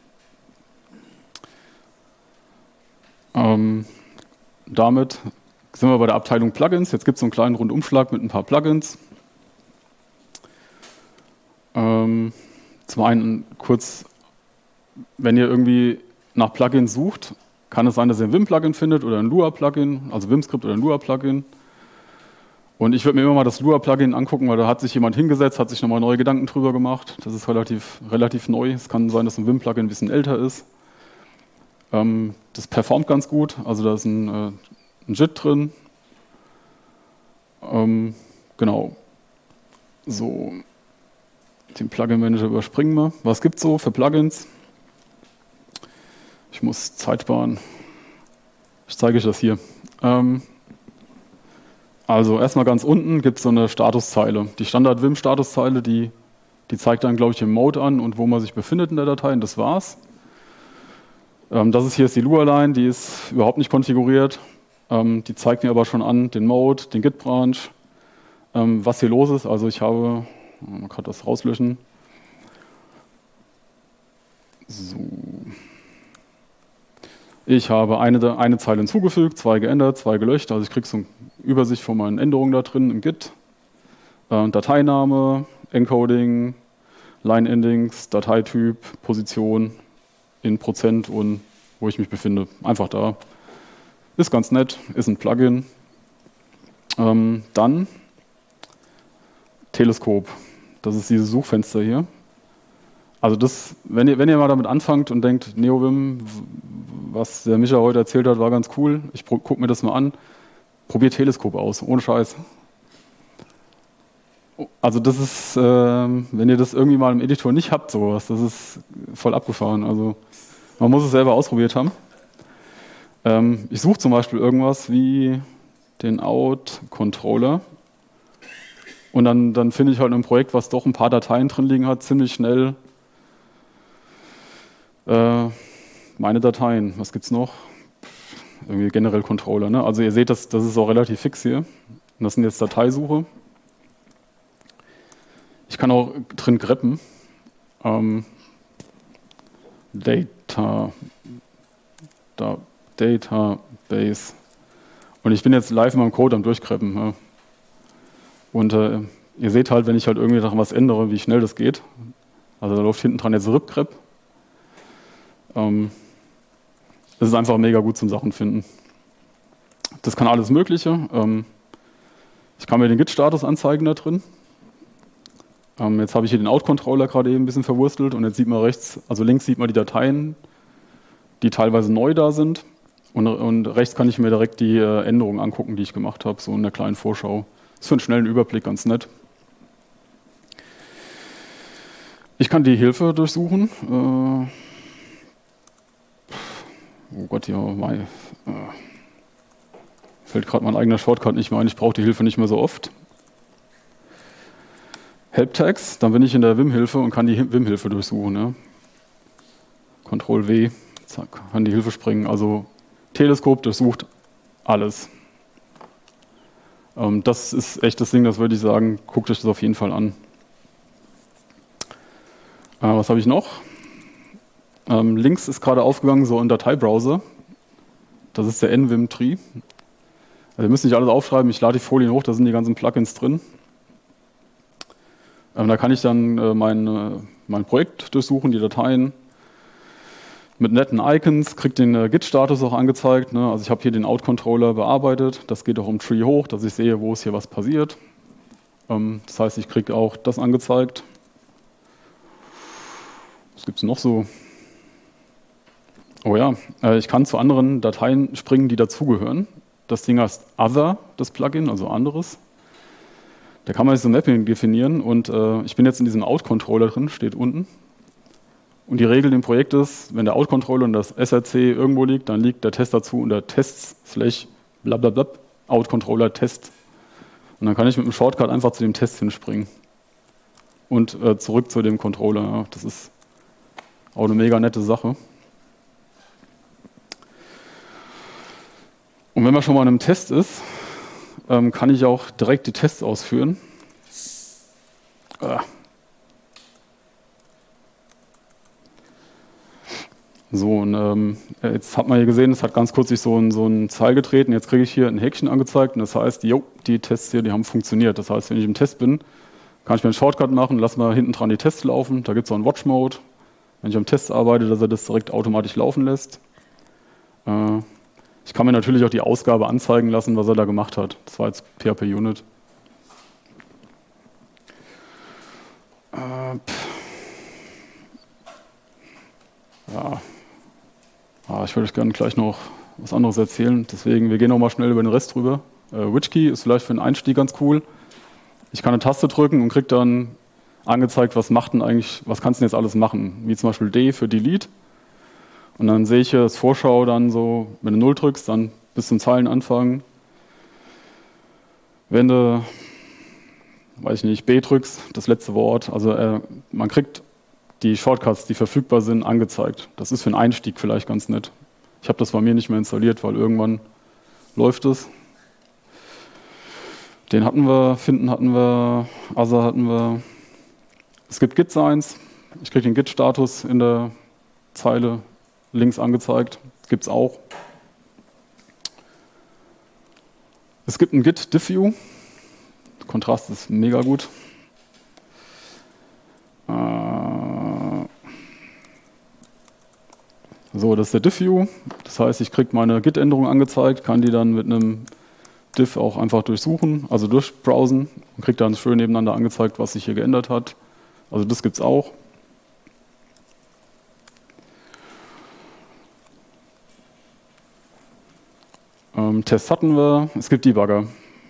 Damit sind wir bei der Abteilung Plugins. Jetzt gibt es so einen kleinen Rundumschlag mit ein paar Plugins. Zum einen kurz, wenn ihr irgendwie nach Plugins sucht, kann es sein, dass ihr ein Vim-Plugin findet oder ein Lua-Plugin, also Vim-Script oder ein Lua-Plugin. Und ich würde mir immer mal das Lua-Plugin angucken, weil da hat sich jemand hingesetzt, hat sich nochmal neue Gedanken drüber gemacht. Das ist relativ neu. Es kann sein, dass ein Vim-Plugin ein bisschen älter ist. Das performt ganz gut, also da ist ein JIT drin. Genau. So, den Plugin-Manager überspringen wir. Was gibt es so für Plugins? Ich muss Zeit sparen. Ich zeige euch das hier. Also erstmal ganz unten gibt es so eine Statuszeile. Die Standard-Vim-Statuszeile, die zeigt dann, glaube ich, den Mode an und wo man sich befindet in der Datei und das war's. Das ist hier ist die Lua-Line, die ist überhaupt nicht konfiguriert. Die zeigt mir aber schon an den Mode, den Git-Branch, was hier los ist. Also ich habe, man kann das rauslöschen. So. Ich habe eine Zeile hinzugefügt, 2 geändert, 2 gelöscht. Also ich kriege so eine Übersicht von meinen Änderungen da drin im Git. Dateiname, Encoding, Line-Endings, Dateityp, Position in Prozent und wo ich mich befinde. Einfach da. Ist ganz nett, ist ein Plugin. Dann Teleskop. Das ist dieses Suchfenster hier. Also das, wenn ihr mal damit anfangt und denkt, NeoVim, was der Micha heute erzählt hat, war ganz cool, ich gucke mir das mal an, probiert Teleskop aus, ohne Scheiß. Also das ist, wenn ihr das irgendwie mal im Editor nicht habt, sowas, das ist voll abgefahren. Also man muss es selber ausprobiert haben. Ich suche zum Beispiel irgendwas wie den Out-Controller. Und dann finde ich halt in einem Projekt, was doch ein paar Dateien drin liegen hat, ziemlich schnell meine Dateien. Was gibt's noch? Irgendwie generell Controller. Ne? Also ihr seht, das ist auch relativ fix hier. Und das sind jetzt Dateisuche. Ich kann auch drin greppen. Database. Und ich bin jetzt live in meinem Code am Durchgreppen. Ja. Und ihr seht halt, wenn ich halt irgendwie daran was ändere, wie schnell das geht. Also da läuft hinten dran jetzt ripgrep. Das ist einfach mega gut zum Sachen finden. Das kann alles Mögliche. Ich kann mir den Git-Status anzeigen da drin. Jetzt habe ich hier den Out-Controller gerade eben ein bisschen verwurstelt und jetzt sieht man links sieht man die Dateien, die teilweise neu da sind. Und rechts kann ich mir direkt die Änderungen angucken, die ich gemacht habe, so in der kleinen Vorschau. Ist für einen schnellen Überblick ganz nett. Ich kann die Hilfe durchsuchen. Oh Gott, ja, fällt gerade mein eigener Shortcut nicht mehr ein. Ich brauche die Hilfe nicht mehr so oft. Help-Tags, dann bin ich in der Vim-Hilfe und kann die Vim-Hilfe durchsuchen. Ja. Ctrl-W, zack, kann die Hilfe springen. Also Teleskop durchsucht alles. Das ist echt das Ding, das würde ich sagen, guckt euch das auf jeden Fall an. Was habe ich noch? Links ist gerade aufgegangen so ein Dateibrowser. Das ist der NVim-Tree. Also ihr müsst nicht alles aufschreiben, ich lade die Folien hoch, da sind die ganzen Plugins drin. Da kann ich dann mein Projekt durchsuchen, die Dateien mit netten Icons, kriege den Git-Status auch angezeigt. Ne? Also ich habe hier den Out-Controller bearbeitet, das geht auch im Tree hoch, dass ich sehe, wo ist hier was passiert. Das heißt, ich kriege auch das angezeigt. Was gibt es noch so? Oh ja, ich kann zu anderen Dateien springen, die dazugehören. Das Ding heißt Other, das Plugin, also anderes. Da kann man jetzt so ein Mapping definieren und ich bin jetzt in diesem Out-Controller drin, steht unten. Und die Regel im Projekt ist, wenn der Out-Controller und das SRC irgendwo liegt, dann liegt der Test dazu unter Tests/blablabla, Out-Controller Test. Und dann kann ich mit dem Shortcut einfach zu dem Test hinspringen. Und zurück zu dem Controller. Ja, das ist auch eine mega nette Sache. Und wenn man schon mal in einem Test ist, kann ich auch direkt die Tests ausführen. So, und jetzt hat man hier gesehen, es hat ganz kurz sich so ein Pfeil getreten. Jetzt kriege ich hier ein Häkchen angezeigt und das heißt, jo, die Tests hier, die haben funktioniert. Das heißt, wenn ich im Test bin, kann ich mir einen Shortcut machen, lass mal hinten dran die Tests laufen. Da gibt es so einen Watch-Mode. Wenn ich am Test arbeite, dass er das direkt automatisch laufen lässt. Ich kann mir natürlich auch die Ausgabe anzeigen lassen, was er da gemacht hat. Das war jetzt PHP-Unit. Ja. Ich würde euch gerne gleich noch was anderes erzählen. Deswegen, wir gehen noch mal schnell über den Rest drüber. Witchkey ist vielleicht für den Einstieg ganz cool. Ich kann eine Taste drücken und kriege dann angezeigt, was kannst du denn jetzt alles machen? Wie zum Beispiel D für Delete. Und dann sehe ich hier das Vorschau dann so, wenn du 0 drückst, dann bis zum Zeilenanfang. Wenn du, B drückst, das letzte Wort, also man kriegt die Shortcuts, die verfügbar sind, angezeigt. Das ist für einen Einstieg vielleicht ganz nett. Ich habe das bei mir nicht mehr installiert, weil irgendwann läuft es. Den hatten wir, Finden hatten wir, Other hatten wir. Es gibt Git-Signs. Ich kriege den Git-Status in der Zeile links angezeigt. Gibt es auch. Es gibt ein Git-Diff-View. Kontrast ist mega gut. So, das ist der Diff-View. Das heißt, ich kriege meine Git-Änderung angezeigt, kann die dann mit einem Diff auch einfach durchsuchen, also durchbrowsen und kriege dann schön nebeneinander angezeigt, was sich hier geändert hat. Also das gibt es auch. Tests hatten wir. Es gibt Debugger.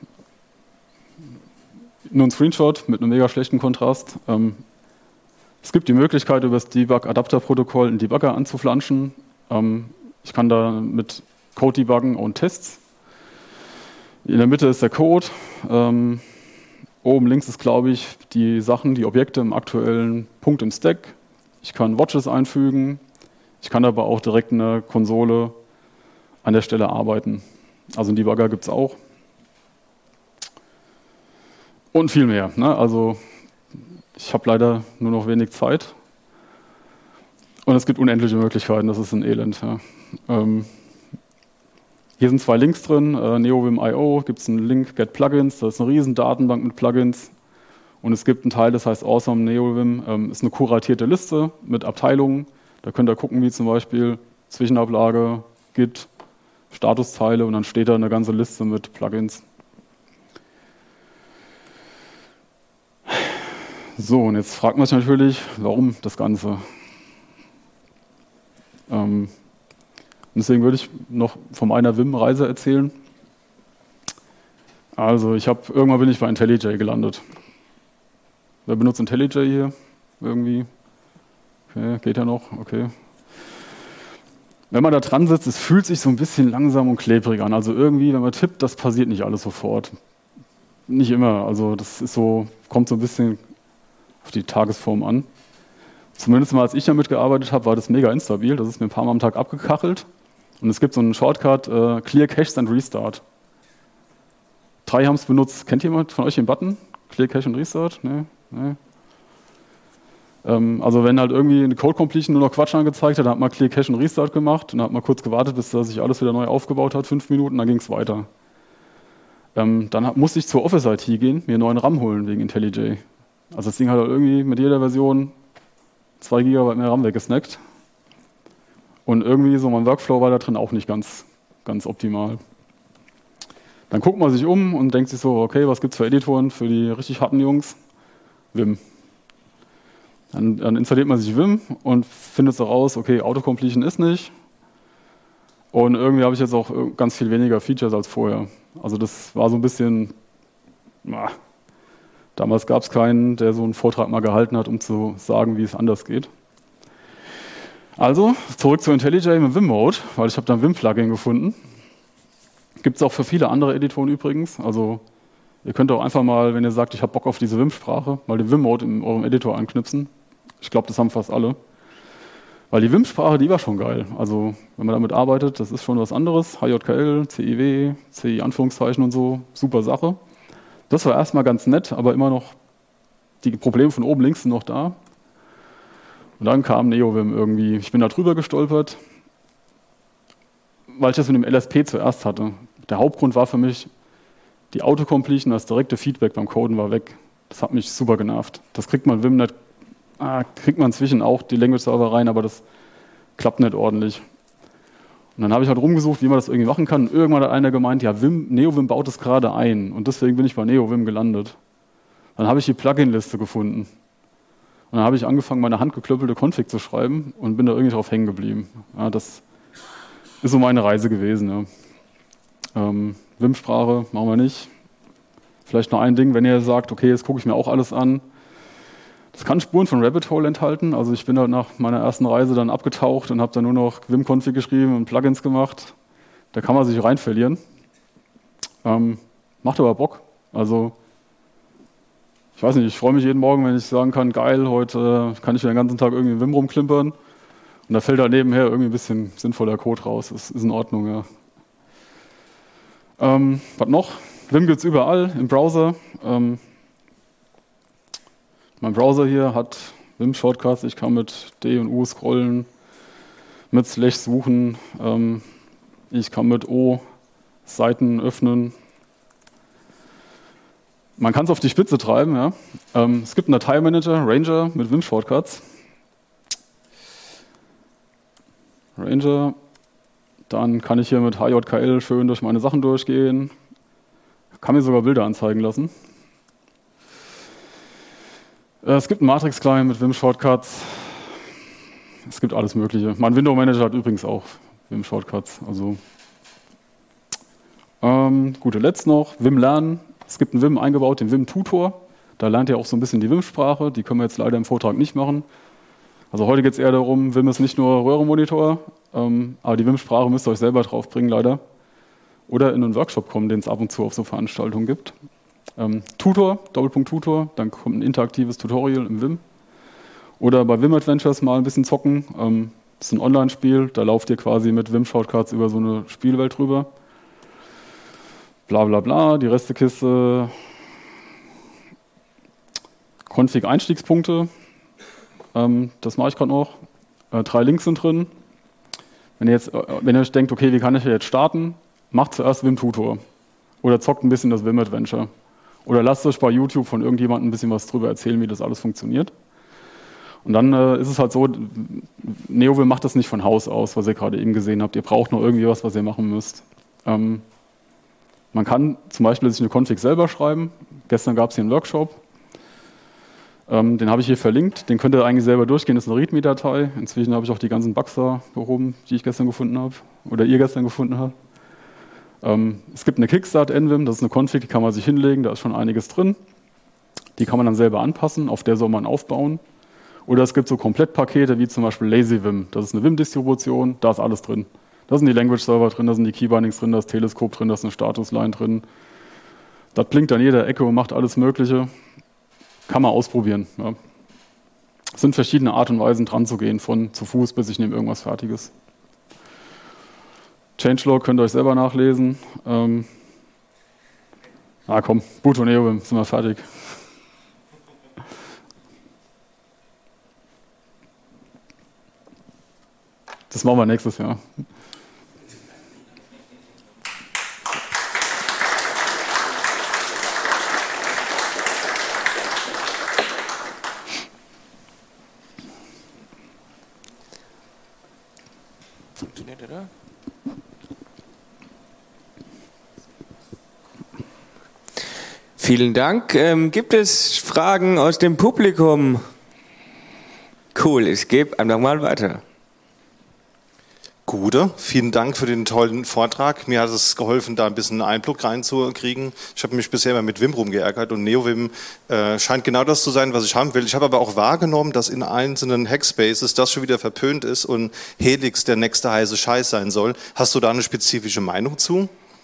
Nur ein Screenshot mit einem mega schlechten Kontrast. Es gibt die Möglichkeit, über das Debug-Adapter-Protokoll einen Debugger anzuflanschen. Ich kann da mit Code debuggen und Tests. In der Mitte ist der Code. Und Oben links ist, glaube ich, die Objekte im aktuellen Punkt im Stack. Ich kann Watches einfügen. Ich kann aber auch direkt in der Konsole an der Stelle arbeiten. Also einen Debugger gibt es auch. Und viel mehr. Ne? Also ich habe leider nur noch wenig Zeit. Und es gibt unendliche Möglichkeiten, das ist ein Elend. Ja. Hier sind 2 Links drin, NeoVim.io, gibt es einen Link, Get Plugins, das ist eine riesen Datenbank mit Plugins. Und es gibt einen Teil, das heißt Awesome NeoVim, ist eine kuratierte Liste mit Abteilungen. Da könnt ihr gucken, wie zum Beispiel Zwischenablage, Git, Statuszeile und dann steht da eine ganze Liste mit Plugins. So, und jetzt fragt man sich natürlich, warum das Ganze? Deswegen würde ich noch von meiner Vim-Reise erzählen. Also irgendwann bin ich bei IntelliJ gelandet. Wer benutzt IntelliJ hier? Irgendwie? Okay, geht ja noch? Okay. Wenn man da dran sitzt, es fühlt sich so ein bisschen langsam und klebrig an. Also irgendwie, wenn man tippt, das passiert nicht alles sofort. Nicht immer. Also das ist so, kommt so ein bisschen auf die Tagesform an. Zumindest mal, als ich damit gearbeitet habe, war das mega instabil. Das ist mir ein paar Mal am Tag abgekachelt. Und es gibt so einen Shortcut, Clear Cache and Restart. 3 haben es benutzt. Kennt jemand von euch den Button? Clear Cache and Restart? Nee? Also wenn halt irgendwie eine Code Completion nur noch Quatsch angezeigt hat, dann hat man Clear Cache und Restart gemacht und dann hat man kurz gewartet, bis das sich alles wieder neu aufgebaut hat, 5 Minuten, dann ging es weiter. Dann musste ich zur Office IT gehen, mir einen neuen RAM holen wegen IntelliJ. Also das Ding hat halt irgendwie mit jeder Version 2 GB mehr RAM weggesnackt. Und irgendwie so mein Workflow war da drin auch nicht ganz optimal. Dann guckt man sich um und denkt sich so, okay, was gibt es für Editoren für die richtig harten Jungs? Vim. Dann installiert man sich Vim und findet so raus, okay, Autocompletion ist nicht. Und irgendwie habe ich jetzt auch ganz viel weniger Features als vorher. Also das war so ein bisschen, damals gab es keinen, der so einen Vortrag mal gehalten hat, um zu sagen, wie es anders geht. Also zurück zu IntelliJ mit Vim-Mode, weil ich habe da ein Vim-Plugin gefunden. Gibt es auch für viele andere Editoren übrigens. Also ihr könnt auch einfach mal, wenn ihr sagt, ich habe Bock auf diese Vim-Sprache, mal den Vim-Mode in eurem Editor anknipsen. Ich glaube, das haben fast alle. Weil die Vim-Sprache, die war schon geil. Also wenn man damit arbeitet, das ist schon was anderes. HJKL, CIW, CI Anführungszeichen und so, super Sache. Das war erstmal ganz nett, aber immer noch, die Probleme von oben links sind noch da. Und dann kam NeoVim irgendwie. Ich bin da drüber gestolpert, weil ich das mit dem LSP zuerst hatte. Der Hauptgrund war für mich, die Autocompletion, das direkte Feedback beim Coden war weg. Das hat mich super genervt. Das kriegt man Vim nicht, kriegt man inzwischen auch die Language Server rein, aber das klappt nicht ordentlich. Und dann habe ich halt rumgesucht, wie man das irgendwie machen kann. Und irgendwann hat einer gemeint, ja, NeoVim baut das gerade ein. Und deswegen bin ich bei NeoVim gelandet. Dann habe ich die Plugin-Liste gefunden. Und dann habe ich angefangen, meine handgeklöppelte Config zu schreiben und bin da irgendwie drauf hängen geblieben. Ja, das ist so meine Reise gewesen. Ja. Vim-Sprache machen wir nicht. Vielleicht noch ein Ding, wenn ihr sagt, okay, jetzt gucke ich mir auch alles an. Das kann Spuren von Rabbit Hole enthalten. Also ich bin da nach meiner ersten Reise dann abgetaucht und habe dann nur noch Vim-Config geschrieben und Plugins gemacht. Da kann man sich rein verlieren. Macht aber Bock. Also ich weiß nicht, ich freue mich jeden Morgen, wenn ich sagen kann, geil, heute kann ich den ganzen Tag irgendwie in Vim rumklimpern. Und da fällt da nebenher irgendwie ein bisschen sinnvoller Code raus. Das ist in Ordnung, ja. Was noch? Vim gibt es überall im Browser. Mein Browser hier hat Vim-Shortcuts. Ich kann mit D und U scrollen, mit Slash suchen. Ich kann mit O Seiten öffnen. Man kann es auf die Spitze treiben. Ja. Es gibt einen Dateimanager, Ranger, mit Vim-Shortcuts. Ranger. Dann kann ich hier mit HJKL schön durch meine Sachen durchgehen. Kann mir sogar Bilder anzeigen lassen. Es gibt einen Matrix-Client mit Vim-Shortcuts. Es gibt alles Mögliche. Mein Window-Manager hat übrigens auch Vim-Shortcuts. Also, gute Letzt noch, Vim lernen. Es gibt einen Vim eingebaut, den Vim-Tutor. Da lernt ihr auch so ein bisschen die Vim-Sprache. Die können wir jetzt leider im Vortrag nicht machen. Also heute geht es eher darum, Vim ist nicht nur Röhrenmonitor, aber die Vim-Sprache müsst ihr euch selber draufbringen, leider. Oder in einen Workshop kommen, den es ab und zu auf so Veranstaltungen gibt. Tutor, Doppelpunkt Tutor, dann kommt ein interaktives Tutorial im Vim. Oder bei Vim Adventures mal ein bisschen zocken. Das ist ein Online-Spiel, da lauft ihr quasi mit Vim-Shortcuts über so eine Spielwelt drüber. Bla bla bla, die Restekiste. Config-Einstiegspunkte, das mache ich gerade noch. 3 Links sind drin. Wenn ihr euch denkt, okay, wie kann ich jetzt starten, macht zuerst Vim-Tutor. Oder zockt ein bisschen das Vim-Adventure. Oder lasst euch bei YouTube von irgendjemandem ein bisschen was drüber erzählen, wie das alles funktioniert. Und dann ist es halt so, NeoVim macht das nicht von Haus aus, was ihr gerade eben gesehen habt. Ihr braucht noch irgendwie was ihr machen müsst. Man kann zum Beispiel sich eine Config selber schreiben. Gestern gab es hier einen Workshop. Den habe ich hier verlinkt. Den könnt ihr eigentlich selber durchgehen. Das ist eine README-Datei. Inzwischen habe ich auch die ganzen Bugs da behoben, die ich gestern gefunden habe. Oder ihr gestern gefunden habt. Es gibt eine Kickstart-NVim. Das ist eine Config, die kann man sich hinlegen. Da ist schon einiges drin. Die kann man dann selber anpassen. Auf der soll man aufbauen. Oder es gibt so Komplettpakete, wie zum Beispiel LazyVim. Das ist eine Vim-Distribution. Da ist alles drin. Da sind die Language-Server drin, da sind die Keybindings drin, da ist Teleskop drin, da ist eine Statusline drin. Das blinkt an jeder Ecke und macht alles Mögliche. Kann man ausprobieren. Ja. Es sind verschiedene Art und Weisen dran zu gehen, von zu Fuß bis ich nehme irgendwas Fertiges. Changelog könnt ihr euch selber nachlesen. Komm, Boot und NeoVim, sind wir fertig. Das machen wir nächstes Jahr. Funktioniert, oder? Vielen Dank. Gibt es Fragen aus dem Publikum? Cool, ich gebe einfach mal weiter. Gude, vielen Dank für den tollen Vortrag. Mir hat es geholfen, da ein bisschen Einblick reinzukriegen. Ich habe mich bisher immer mit Vim rumgeärgert und NeoVim scheint genau das zu sein, was ich haben will. Ich habe aber auch wahrgenommen, dass in einzelnen Hackspaces das schon wieder verpönt ist und Helix der nächste heiße Scheiß sein soll. Hast du da eine spezifische Meinung zu?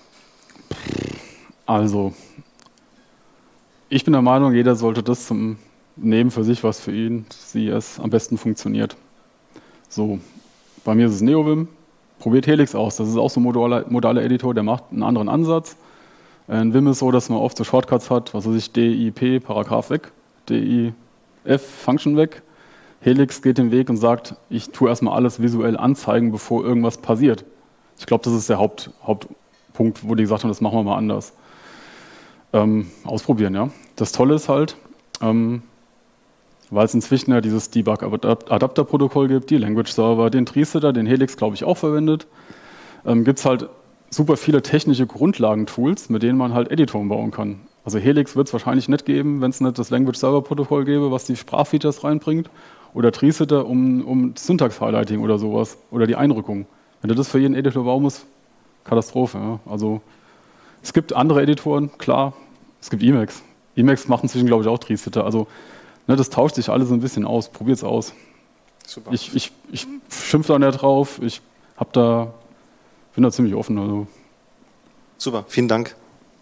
Also, ich bin der Meinung, jeder sollte das nehmen für sich, was für ihn, sie es am besten funktioniert. So. Bei mir ist es NeoVim. Probiert Helix aus. Das ist auch so ein modaler Editor, der macht einen anderen Ansatz. In Vim ist so, dass man oft so Shortcuts hat, was weiß ich, DIP, Paragraph weg, DIF, Function weg. Helix geht den Weg und sagt, ich tue erstmal alles visuell anzeigen, bevor irgendwas passiert. Ich glaube, das ist der Hauptpunkt, wo die gesagt haben, das machen wir mal anders. Ausprobieren, ja. Das Tolle ist halt, weil es inzwischen ja dieses Debug-Adapter-Protokoll gibt, die Language-Server, den Tree-Sitter, den Helix, glaube ich, auch verwendet, gibt es halt super viele technische Grundlagentools, mit denen man halt Editoren bauen kann. Also Helix wird es wahrscheinlich nicht geben, wenn es nicht das Language-Server-Protokoll gäbe, was die Sprachfeatures reinbringt, oder Tree-Sitter um Syntax-Highlighting oder sowas, oder die Einrückung. Wenn du das für jeden Editor bauen musst, Katastrophe. Ja. Also es gibt andere Editoren, klar, es gibt Emacs. Emacs macht inzwischen, glaube ich, auch Tree-Sitter. Also das tauscht sich alles so ein bisschen aus. Probiert es aus. Super. Ich schimpfe da nicht drauf. Bin da ziemlich offen. Also. Super, vielen Dank.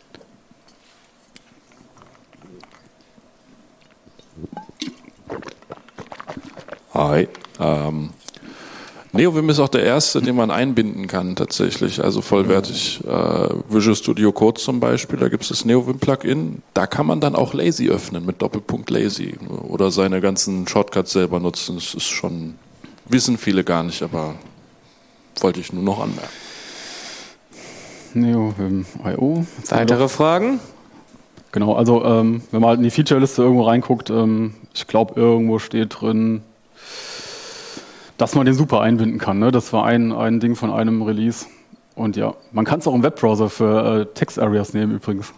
Hi. NeoVim ist auch der erste, den man einbinden kann tatsächlich, also vollwertig. Visual Studio Code zum Beispiel, da gibt es das NeoVim-Plugin, da kann man dann auch Lazy öffnen mit Doppelpunkt Lazy oder seine ganzen Shortcuts selber nutzen. Das ist schon, wissen viele gar nicht, aber wollte ich nur noch anmerken. NeoVim.io. Weitere Fragen? Genau, also wenn man halt in die Feature-Liste irgendwo reinguckt, ich glaube irgendwo steht drin, dass man den super einbinden kann. Ne? Das war ein Ding von einem Release. Und ja, man kann es auch im Webbrowser für Text-Areas nehmen übrigens.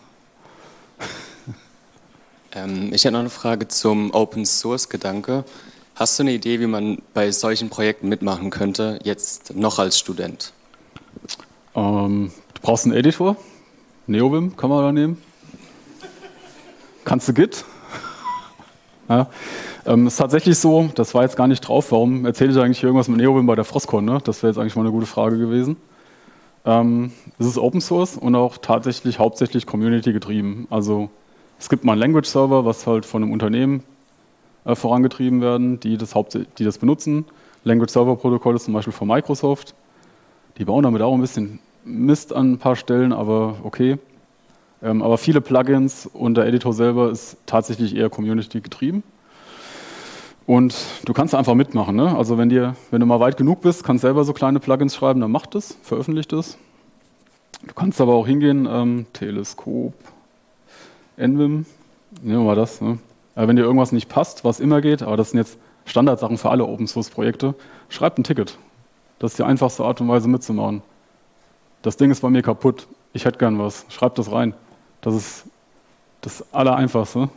Ich hätte noch eine Frage zum Open-Source-Gedanke. Hast du eine Idee, wie man bei solchen Projekten mitmachen könnte, jetzt noch als Student? Du brauchst einen Editor. NeoVim kann man da nehmen. Kannst du Git? Ja. Ist tatsächlich so, das war jetzt gar nicht drauf, warum erzähle ich eigentlich irgendwas mit NeoVim bei der Frostcon? Ne? Das wäre jetzt eigentlich mal eine gute Frage gewesen. Es ist Open Source und auch tatsächlich hauptsächlich Community getrieben. Also Es gibt mal einen Language-Server, was halt von einem Unternehmen vorangetrieben werden, die das benutzen. Language-Server-Protokoll ist zum Beispiel von Microsoft. Die bauen damit auch ein bisschen Mist an ein paar Stellen, aber okay. Aber viele Plugins und der Editor selber ist tatsächlich eher Community-getrieben. Und du kannst einfach mitmachen. Ne? Also wenn du mal weit genug bist, kannst selber so kleine Plugins schreiben, dann mach das, veröffentlich das. Du kannst aber auch hingehen, Teleskop, Envim, nehmen wir mal das. Ne? Wenn dir irgendwas nicht passt, was immer geht, aber das sind jetzt Standardsachen für alle Open-Source-Projekte, schreib ein Ticket. Das ist die einfachste Art und Weise mitzumachen. Das Ding ist bei mir kaputt, ich hätte gern was, schreib das rein. Das ist das Allereinfachste.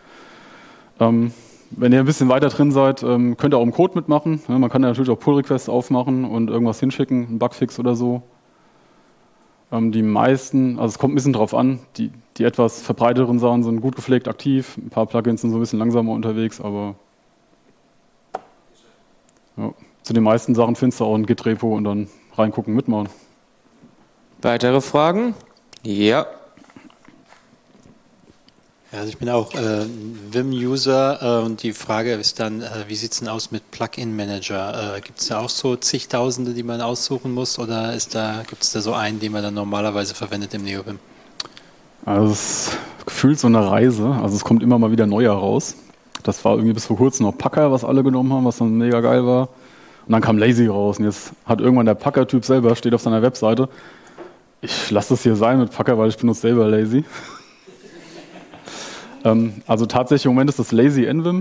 Wenn ihr ein bisschen weiter drin seid, könnt ihr auch im Code mitmachen. Man kann ja natürlich auch Pull-Requests aufmachen und irgendwas hinschicken, einen Bugfix oder so. Die meisten, also es kommt ein bisschen drauf an, die etwas verbreiteteren Sachen sind gut gepflegt, aktiv. Ein paar Plugins sind so ein bisschen langsamer unterwegs, aber ja, zu den meisten Sachen findest du auch ein Git-Repo und dann reingucken, mitmachen. Weitere Fragen? Ja. Ja, also ich bin auch Vim-User und die Frage ist dann, wie sieht es denn aus mit Plugin-Manager? Gibt es da auch so zigtausende, die man aussuchen muss oder gibt es da so einen, den man dann normalerweise verwendet im NeoVim? Also es ist gefühlt so eine Reise, also es kommt immer mal wieder neuer raus. Das war irgendwie bis vor kurzem noch Packer, was alle genommen haben, was dann mega geil war. Und dann kam Lazy raus und jetzt hat irgendwann der Packer-Typ selber, steht auf seiner Webseite, ich lasse das hier sein mit Packer, weil ich benutze selber Lazy. Also tatsächlich im Moment ist das Lazy Envim.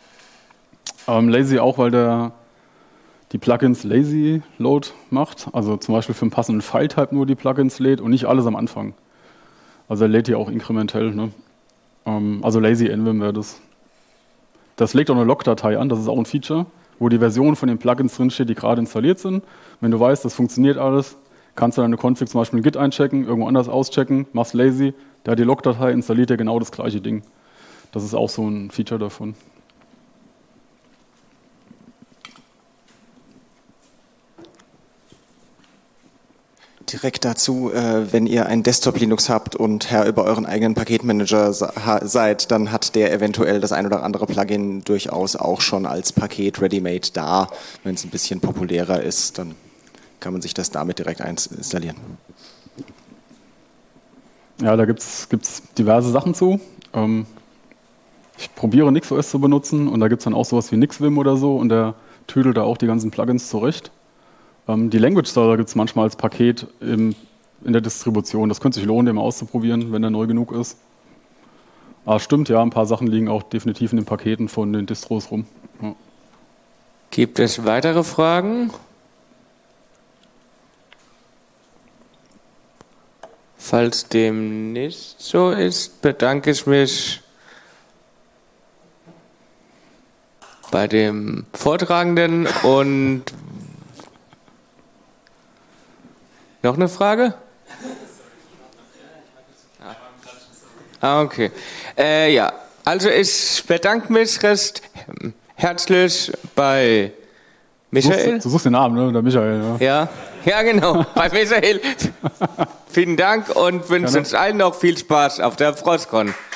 Lazy auch, weil die Plugins Lazy Load macht. Also zum Beispiel für einen passenden File-Type nur die Plugins lädt und nicht alles am Anfang. Also er lädt die auch inkrementell. Ne? Also Lazy Envim wäre das. Das legt auch eine Log-Datei an, das ist auch ein Feature, wo die Version von den Plugins drinsteht, die gerade installiert sind. Wenn du weißt, das funktioniert alles, kannst du deine Config zum Beispiel in Git einchecken, irgendwo anders auschecken, machst Lazy, der hat die Log-Datei, installiert dir genau das gleiche Ding. Das ist auch so ein Feature davon. Direkt dazu, wenn ihr ein Desktop-Linux habt und Herr über euren eigenen Paketmanager seid, dann hat der eventuell das ein oder andere Plugin durchaus auch schon als Paket ready-made da. Wenn es ein bisschen populärer ist, dann kann man sich das damit direkt installieren. Ja, da gibt's diverse Sachen zu. Ich probiere NixOS zu benutzen und da gibt es dann auch sowas wie NixVim oder so und der tüdelt da auch die ganzen Plugins zurecht. Die Language Server gibt es manchmal als Paket in der Distribution. Das könnte sich lohnen, den mal auszuprobieren, wenn der neu genug ist. Aber stimmt, ja, ein paar Sachen liegen auch definitiv in den Paketen von den Distros rum. Ja. Gibt es weitere Fragen? Falls dem nicht so ist, bedanke ich mich bei dem Vortragenden und noch eine Frage? Okay. Ja, also ich bedanke mich recht herzlich bei Michael. Du suchst den Namen, ne? Der Michael. Ja, genau, bei Michael. Vielen Dank und wünsche uns allen noch viel Spaß auf der FrostCon.